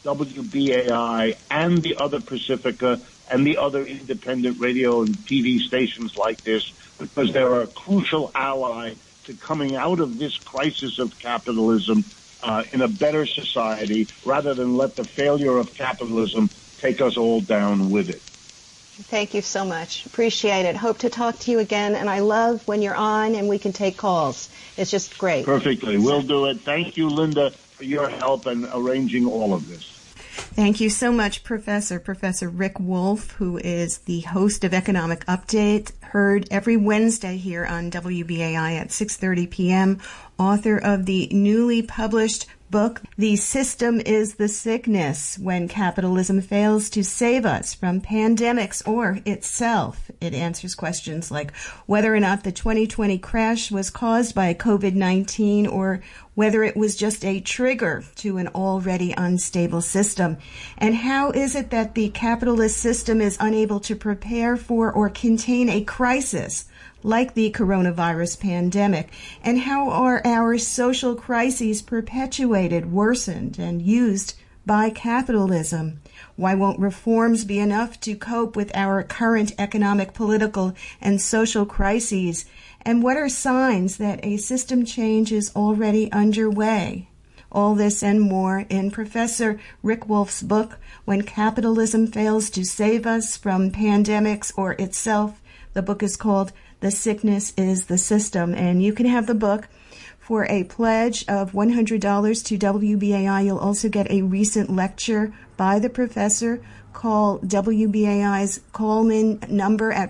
WBAI and the other Pacifica and the other independent radio and TV stations like this, because they're a crucial ally to coming out of this crisis of capitalism in a better society, rather than let the failure of capitalism take us all down with it. Thank you so much. Appreciate it. Hope to talk to you again, and I love when you're on and we can take calls. It's just great. Perfectly. We'll do it. Thank you, Linda, for your help in arranging all of this. Thank you so much, Professor Rick Wolf, who is the host of Economic Update, heard every Wednesday here on WBAI at 6:30 p.m., author of the newly published book, The System is the Sickness, When Capitalism Fails to Save Us from Pandemics or Itself. It answers questions like whether or not the 2020 crash was caused by COVID-19 or whether it was just a trigger to an already unstable system. And how is it that the capitalist system is unable to prepare for or contain a crisis like the coronavirus pandemic? And how are our social crises perpetuated, worsened, and used by capitalism? Why won't reforms be enough to cope with our current economic, political, and social crises? And what are signs that a system change is already underway? All this and more in Professor Rick Wolf's book, When Capitalism Fails to Save Us from Pandemics or Itself. The book is called The Sickness is the System, and you can have the book for a pledge of $100 to WBAI. You'll also get a recent lecture by the professor. Call WBAI's call-in number at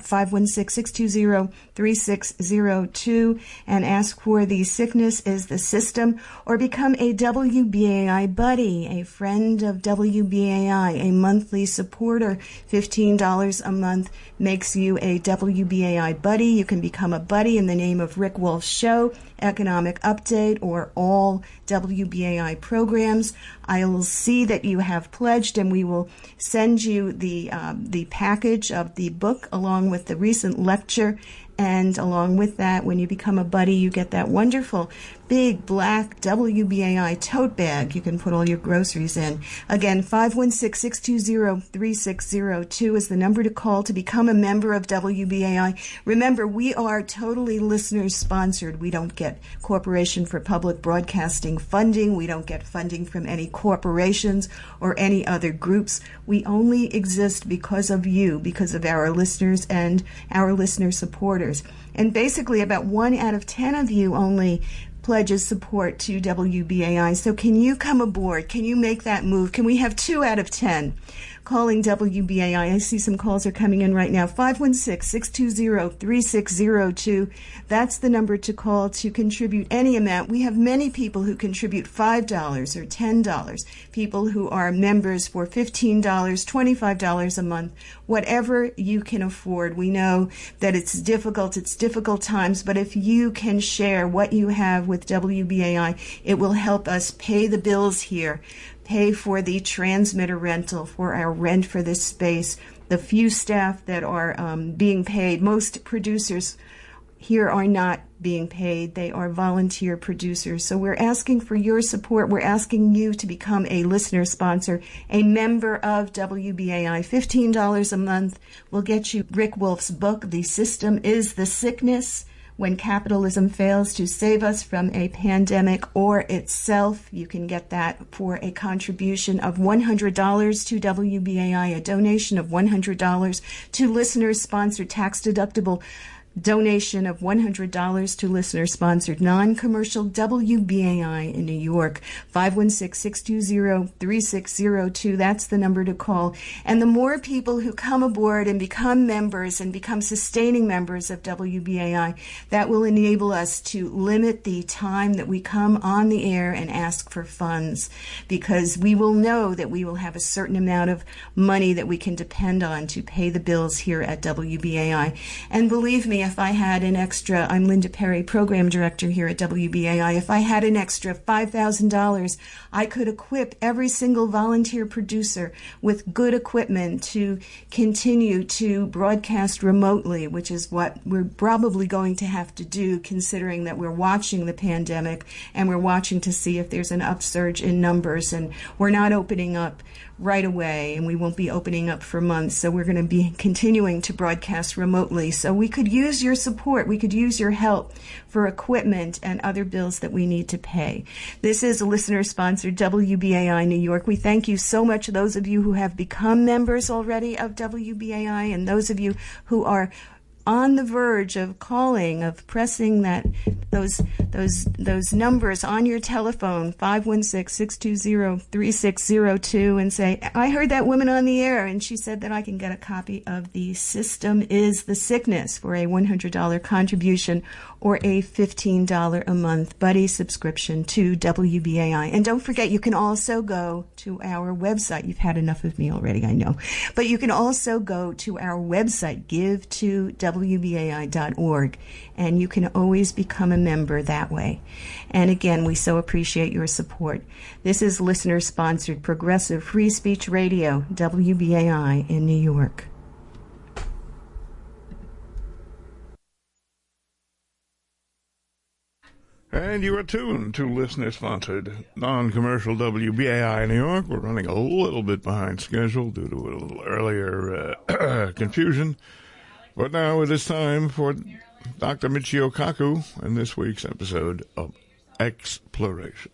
516-620-3602 and ask for The Sickness is the System, or become a WBAI buddy, a friend of WBAI, a monthly supporter. $15 a month makes you a WBAI buddy. You can become a buddy in the name of Rick Wolf's show, Economic Update, or all WBAI programs. I will see that you have pledged, and we will send you the package of the book along with the recent lecture. And along with that, when you become a buddy, you get that wonderful big black WBAI tote bag you can put all your groceries in. Again, 516-620-3602 is the number to call to become a member of WBAI. Remember, we are totally listener-sponsored. We don't get Corporation for Public Broadcasting funding. We don't get funding from any corporations or any other groups. We only exist because of you, because of our listeners and our listener supporters. And basically about 1 out of 10 of you only pledges support to WBAI. So can you come aboard? Can you make that move? Can we have 2 out of 10 calling WBAI? I see some calls are coming in right now. 516-620-3602. That's the number to call to contribute any amount. We have many people who contribute $5 or $10, people who are members for $15, $25 a month, whatever you can afford. We know that it's difficult times, but if you can share what you have with WBAI, it will help us pay the bills here, pay for the transmitter rental, for our rent for this space, the few staff that are being paid. Most producers here are not being paid. They are volunteer producers. So we're asking for your support. We're asking you to become a listener sponsor, a member of WBAI. $15 a month will get you Rick Wolf's book, The System is the Sickness: When Capitalism Fails to Save Us from a Pandemic or Itself. You can get that for a contribution of $100 to WBAI, a donation of $100 to listener-sponsored tax-deductible donation of $100 to listener-sponsored non-commercial WBAI in New York. 516-620-3602. That's the number to call. And the more people who come aboard and become members and become sustaining members of WBAI, that will enable us to limit the time that we come on the air and ask for funds, because we will know that we will have a certain amount of money that we can depend on to pay the bills here at WBAI. And believe me, if I had an extra, I'm Linda Perry, Program Director here at WBAI, if I had an extra $5,000, I could equip every single volunteer producer with good equipment to continue to broadcast remotely, which is what we're probably going to have to do, considering that we're watching the pandemic and we're watching to see if there's an upsurge in numbers, and we're not opening up right away, and we won't be opening up for months, so we're going to be continuing to broadcast remotely. So we could use your support, we could use your help for equipment and other bills that we need to pay. This is a listener-sponsored WBAI New York. We thank you so much, those of you who have become members already of WBAI, and those of you who are on the verge of calling, of pressing those numbers on your telephone, 516-620-3602, and say, I heard that woman on the air, and she said that I can get a copy of The System is the Sickness for a $100 contribution or a $15 a month buddy subscription to WBAI. And don't forget, you can also go to our website. You've had enough of me already, I know. But you can also go to our website, give2wbai.org, and you can always become a member that way. And again, we so appreciate your support. This is listener-sponsored Progressive Free Speech Radio, WBAI in New York. And you are tuned to listener-sponsored, non-commercial WBAI New York. We're running a little bit behind schedule due to a little earlier confusion. But now it is time for Dr. Michio Kaku and this week's episode of Exploration.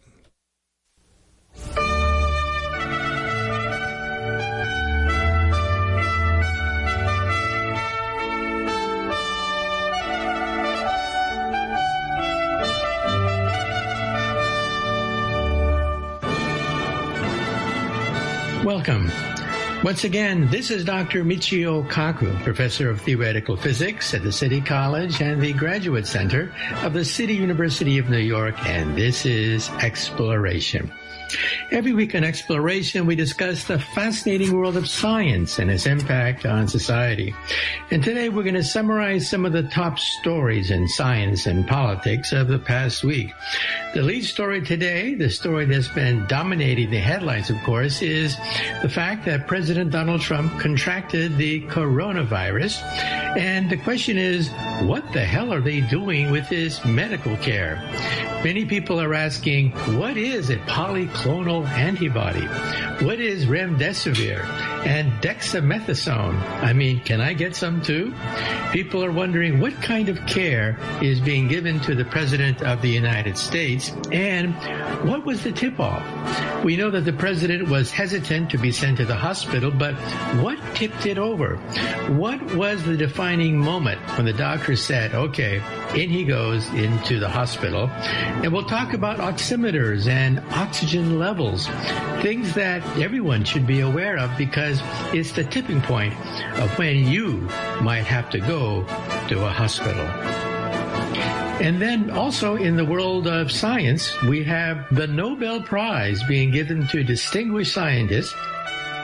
Welcome. Once again, this is Dr. Michio Kaku, Professor of Theoretical Physics at the City College and the Graduate Center of the City University of New York, and this is Exploration. Every week on Exploration, we discuss the fascinating world of science and its impact on society. And today we're going to summarize some of the top stories in science and politics of the past week. The lead story today, the story that's been dominating the headlines, of course, is the fact that President Donald Trump contracted the coronavirus. And the question is, what the hell are they doing with his medical care? Many people are asking, what is a polyclonal antibody? What is remdesivir and dexamethasone? I mean, can I get some too? People are wondering what kind of care is being given to the President of the United States, and what was the tip-off? We know that the President was hesitant to be sent to the hospital, but what tipped it over? What was the defining moment when the doctor said, okay, in he goes into the hospital? And we'll talk about oximeters and oxygen levels, things that everyone should be aware of because it's the tipping point of when you might have to go to a hospital. And then also in the world of science, we have the Nobel Prize being given to distinguished scientists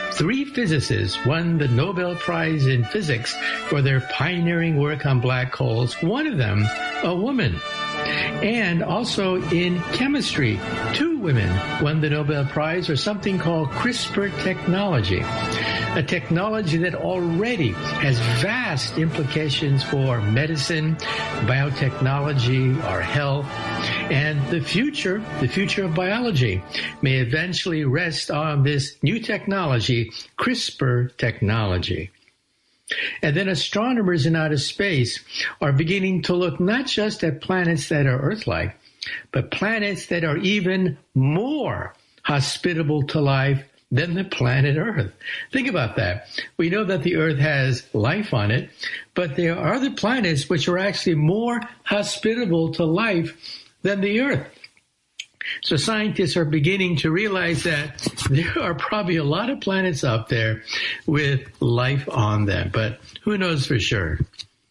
3 physicists won the Nobel Prize in Physics for their pioneering work on black holes, one of them a woman. And also in chemistry, 2 women won the Nobel Prize for something called CRISPR technology, a technology that already has vast implications for medicine, biotechnology, our health, and the future of biology may eventually rest on this new technology, CRISPR technology. And then astronomers in outer space are beginning to look not just at planets that are Earth-like, but planets that are even more hospitable to life than the planet Earth. Think about that. We know that the Earth has life on it, but there are other planets which are actually more hospitable to life than the Earth. So scientists are beginning to realize that there are probably a lot of planets out there with life on them, but who knows for sure?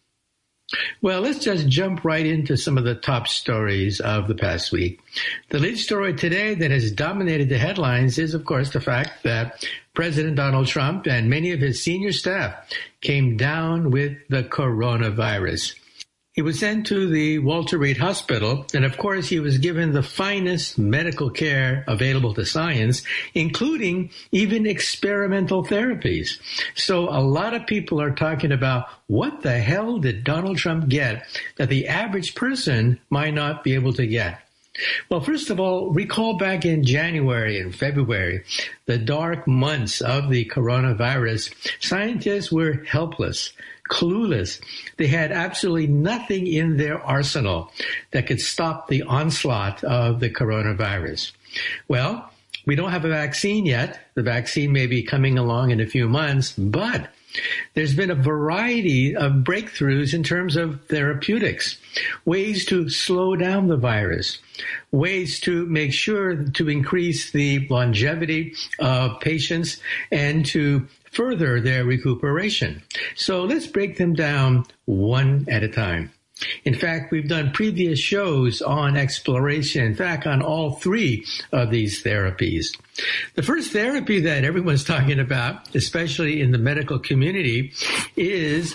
Well, let's just jump right into some of the top stories of the past week. The lead story today that has dominated the headlines is, of course, the fact that President Donald Trump and many of his senior staff came down with the coronavirus. He was sent to the Walter Reed Hospital, and of course he was given the finest medical care available to science, including even experimental therapies. So a lot of people are talking about what the hell did Donald Trump get that the average person might not be able to get? Well, first of all, recall back in January and February, the dark months of the coronavirus, scientists were helpless, clueless. They had absolutely nothing in their arsenal that could stop the onslaught of the coronavirus. Well, we don't have a vaccine yet. The vaccine may be coming along in a few months, but there's been a variety of breakthroughs in terms of therapeutics, ways to slow down the virus, ways to make sure to increase the longevity of patients and to further their recuperation. So let's break them down one at a time. In fact, we've done previous shows on exploration, in fact, on all 3 of these therapies. The first therapy that everyone's talking about, especially in the medical community, is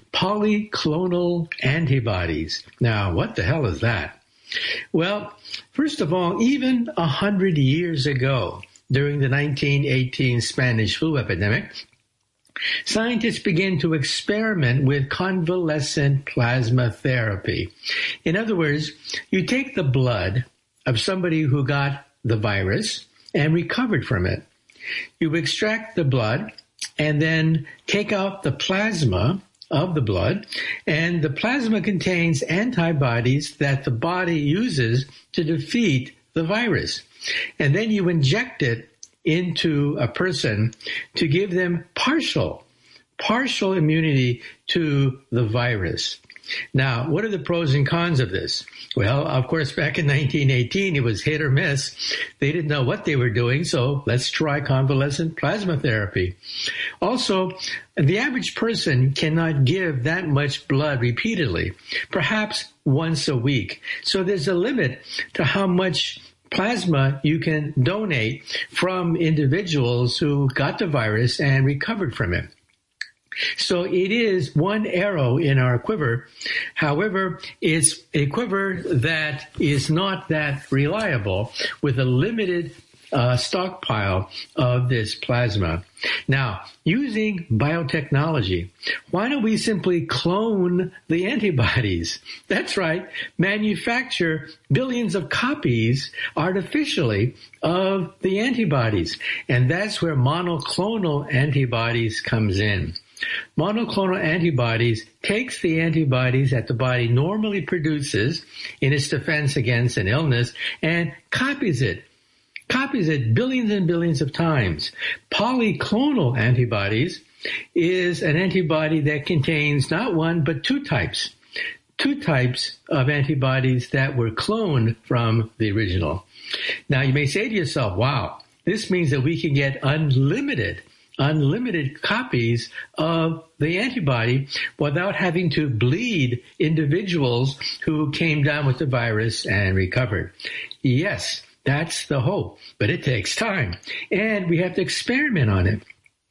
polyclonal antibodies. Now, what the hell is that? Well, first of all, even 100 years ago, during the 1918 Spanish flu epidemic, scientists began to experiment with convalescent plasma therapy. In other words, you take the blood of somebody who got the virus and recovered from it. You extract the blood and then take out the plasma of the blood, and the plasma contains antibodies that the body uses to defeat the virus. And then you inject it into a person to give them partial immunity to the virus. Now, what are the pros and cons of this? Well, of course, back in 1918, it was hit or miss. They didn't know what they were doing, so let's try convalescent plasma therapy. Also, the average person cannot give that much blood repeatedly, perhaps once a week. So there's a limit to how much plasma you can donate from individuals who got the virus and recovered from it. So it is one arrow in our quiver. However, it's a quiver that is not that reliable with a limited stockpile of this plasma. Now, using biotechnology, why don't we simply clone the antibodies? That's right, manufacture billions of copies artificially of the antibodies. And that's where monoclonal antibodies comes in. Monoclonal antibodies takes the antibodies that the body normally produces in its defense against an illness and copies it billions and billions of times. Polyclonal antibodies is an antibody that contains not one, but 2 types. 2 types of antibodies that were cloned from the original. Now, you may say to yourself, wow, this means that we can get unlimited copies of the antibody without having to bleed individuals who came down with the virus and recovered. Yes, that's the hope, but it takes time, and we have to experiment on it.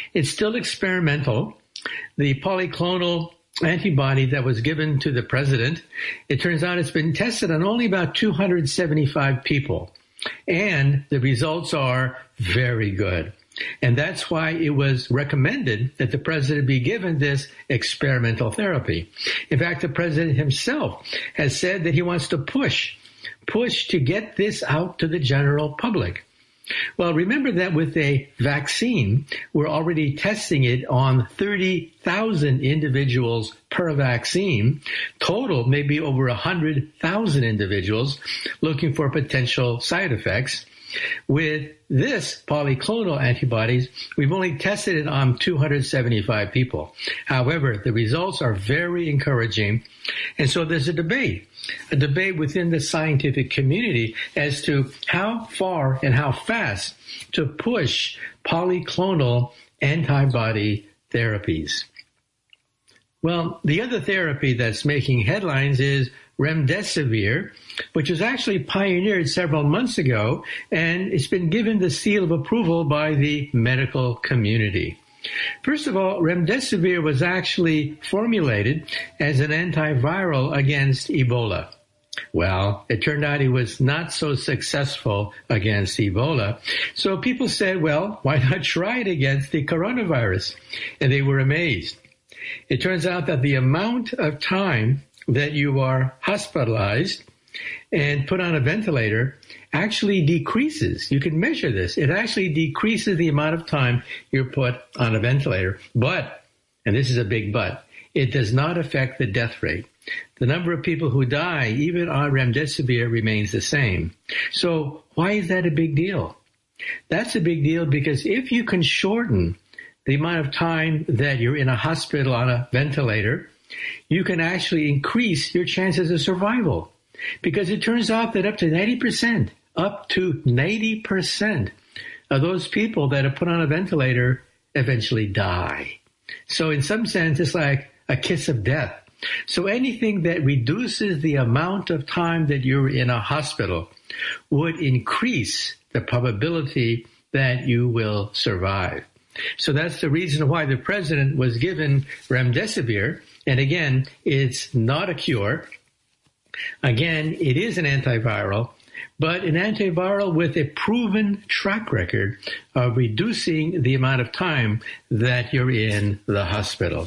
It's still experimental. The polyclonal antibody that was given to the president, it turns out it's been tested on only about 275 people. And the results are very good. And that's why it was recommended that the president be given this experimental therapy. In fact, the president himself has said that he wants to push to get this out to the general public. Well, remember that with a vaccine, we're already testing it on 30,000 individuals per vaccine. Total, maybe over 100,000 individuals looking for potential side effects. With this polyclonal antibodies, we've only tested it on 275 people. However, the results are very encouraging. And so there's a debate within the scientific community as to how far and how fast to push polyclonal antibody therapies. Well, the other therapy that's making headlines is remdesivir, which was actually pioneered several months ago, and it's been given the seal of approval by the medical community. First of all, remdesivir was actually formulated as an antiviral against Ebola. Well, it turned out it was not so successful against Ebola. So people said, well, why not try it against the coronavirus? And they were amazed. It turns out that the amount of time that you are hospitalized and put on a ventilator actually decreases. You can measure this. It actually decreases the amount of time you're put on a ventilator. But, and this is a big but, it does not affect the death rate. The number of people who die, even on remdesivir, remains the same. So why is that a big deal? That's a big deal because if you can shorten the amount of time that you're in a hospital on a ventilator, you can actually increase your chances of survival. Because it turns out that up to 90% of those people that are put on a ventilator eventually die. So in some sense, it's like a kiss of death. So anything that reduces the amount of time that you're in a hospital would increase the probability that you will survive. So that's the reason why the president was given remdesivir. And again, it's not a cure. Again, it is an antiviral, but an antiviral with a proven track record of reducing the amount of time that you're in the hospital.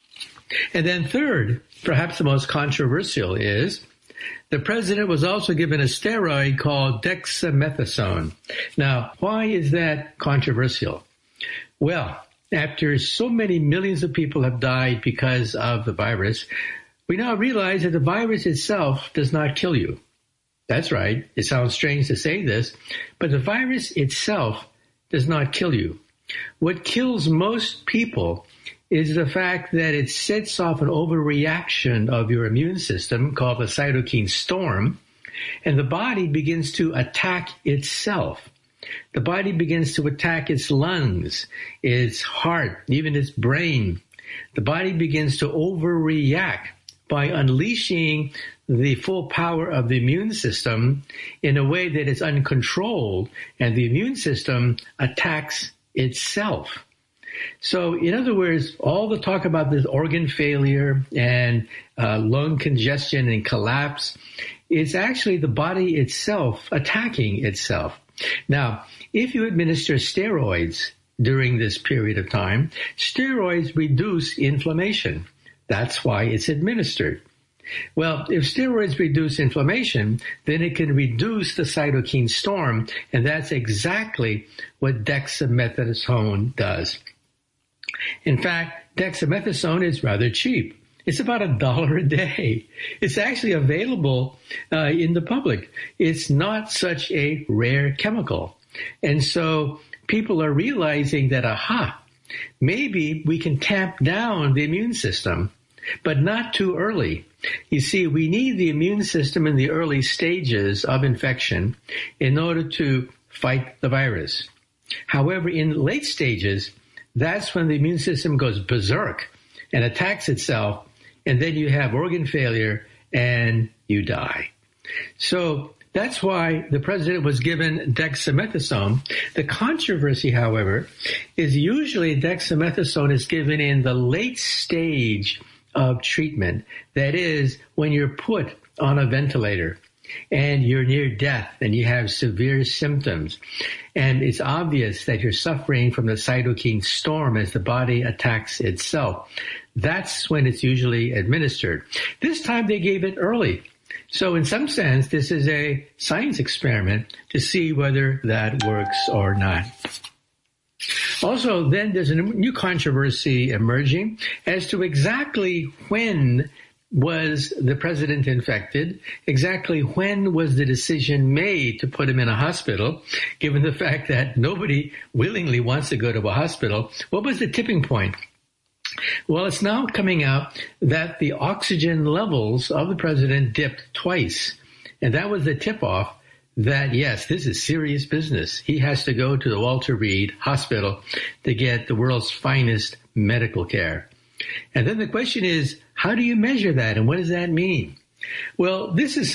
And then third, perhaps the most controversial, is the president was also given a steroid called dexamethasone. Now, why is that controversial? Well, after so many millions of people have died because of the virus, we now realize that the virus itself does not kill you. That's right. It sounds strange to say this, but the virus itself does not kill you. What kills most people is the fact that it sets off an overreaction of your immune system called the cytokine storm, and the body begins to attack itself. The body begins to attack its lungs, its heart, even its brain. The body begins to overreact by unleashing the full power of the immune system in a way that is uncontrolled, and the immune system attacks itself. So, in other words, all the talk about this organ failure and lung congestion and collapse is actually the body itself attacking itself. Now, if you administer steroids during this period of time, steroids reduce inflammation. That's why it's administered. Well, if steroids reduce inflammation, then it can reduce the cytokine storm, and that's exactly what dexamethasone does. In fact, dexamethasone is rather cheap. It's about $1 a day. It's actually available in the public. It's not such a rare chemical. And so people are realizing that, maybe we can tamp down the immune system, but not too early. You see, we need the immune system in the early stages of infection in order to fight the virus. However, in late stages, that's when the immune system goes berserk and attacks itself, and then you have organ failure and you die. So That's why the president was given dexamethasone. The controversy, however, is usually dexamethasone is given in the late stage of treatment. That is, when you're put on a ventilator and you're near death and you have severe symptoms. And it's obvious that you're suffering from the cytokine storm as the body attacks itself. That's when it's usually administered. This time they gave it early. So in some sense, this is a science experiment to see whether that works or not. Also, then there's a new controversy emerging as to exactly when was the president infected, exactly when was the decision made to put him in a hospital, given the fact that nobody willingly wants to go to a hospital. What was the tipping point? Well, it's now coming out that the oxygen levels of the president dipped twice. And that was the tip-off that, yes, this is serious business. He has to go to the Walter Reed Hospital to get the world's finest medical care. And then the question is, how do you measure that and what does that mean? Well, this is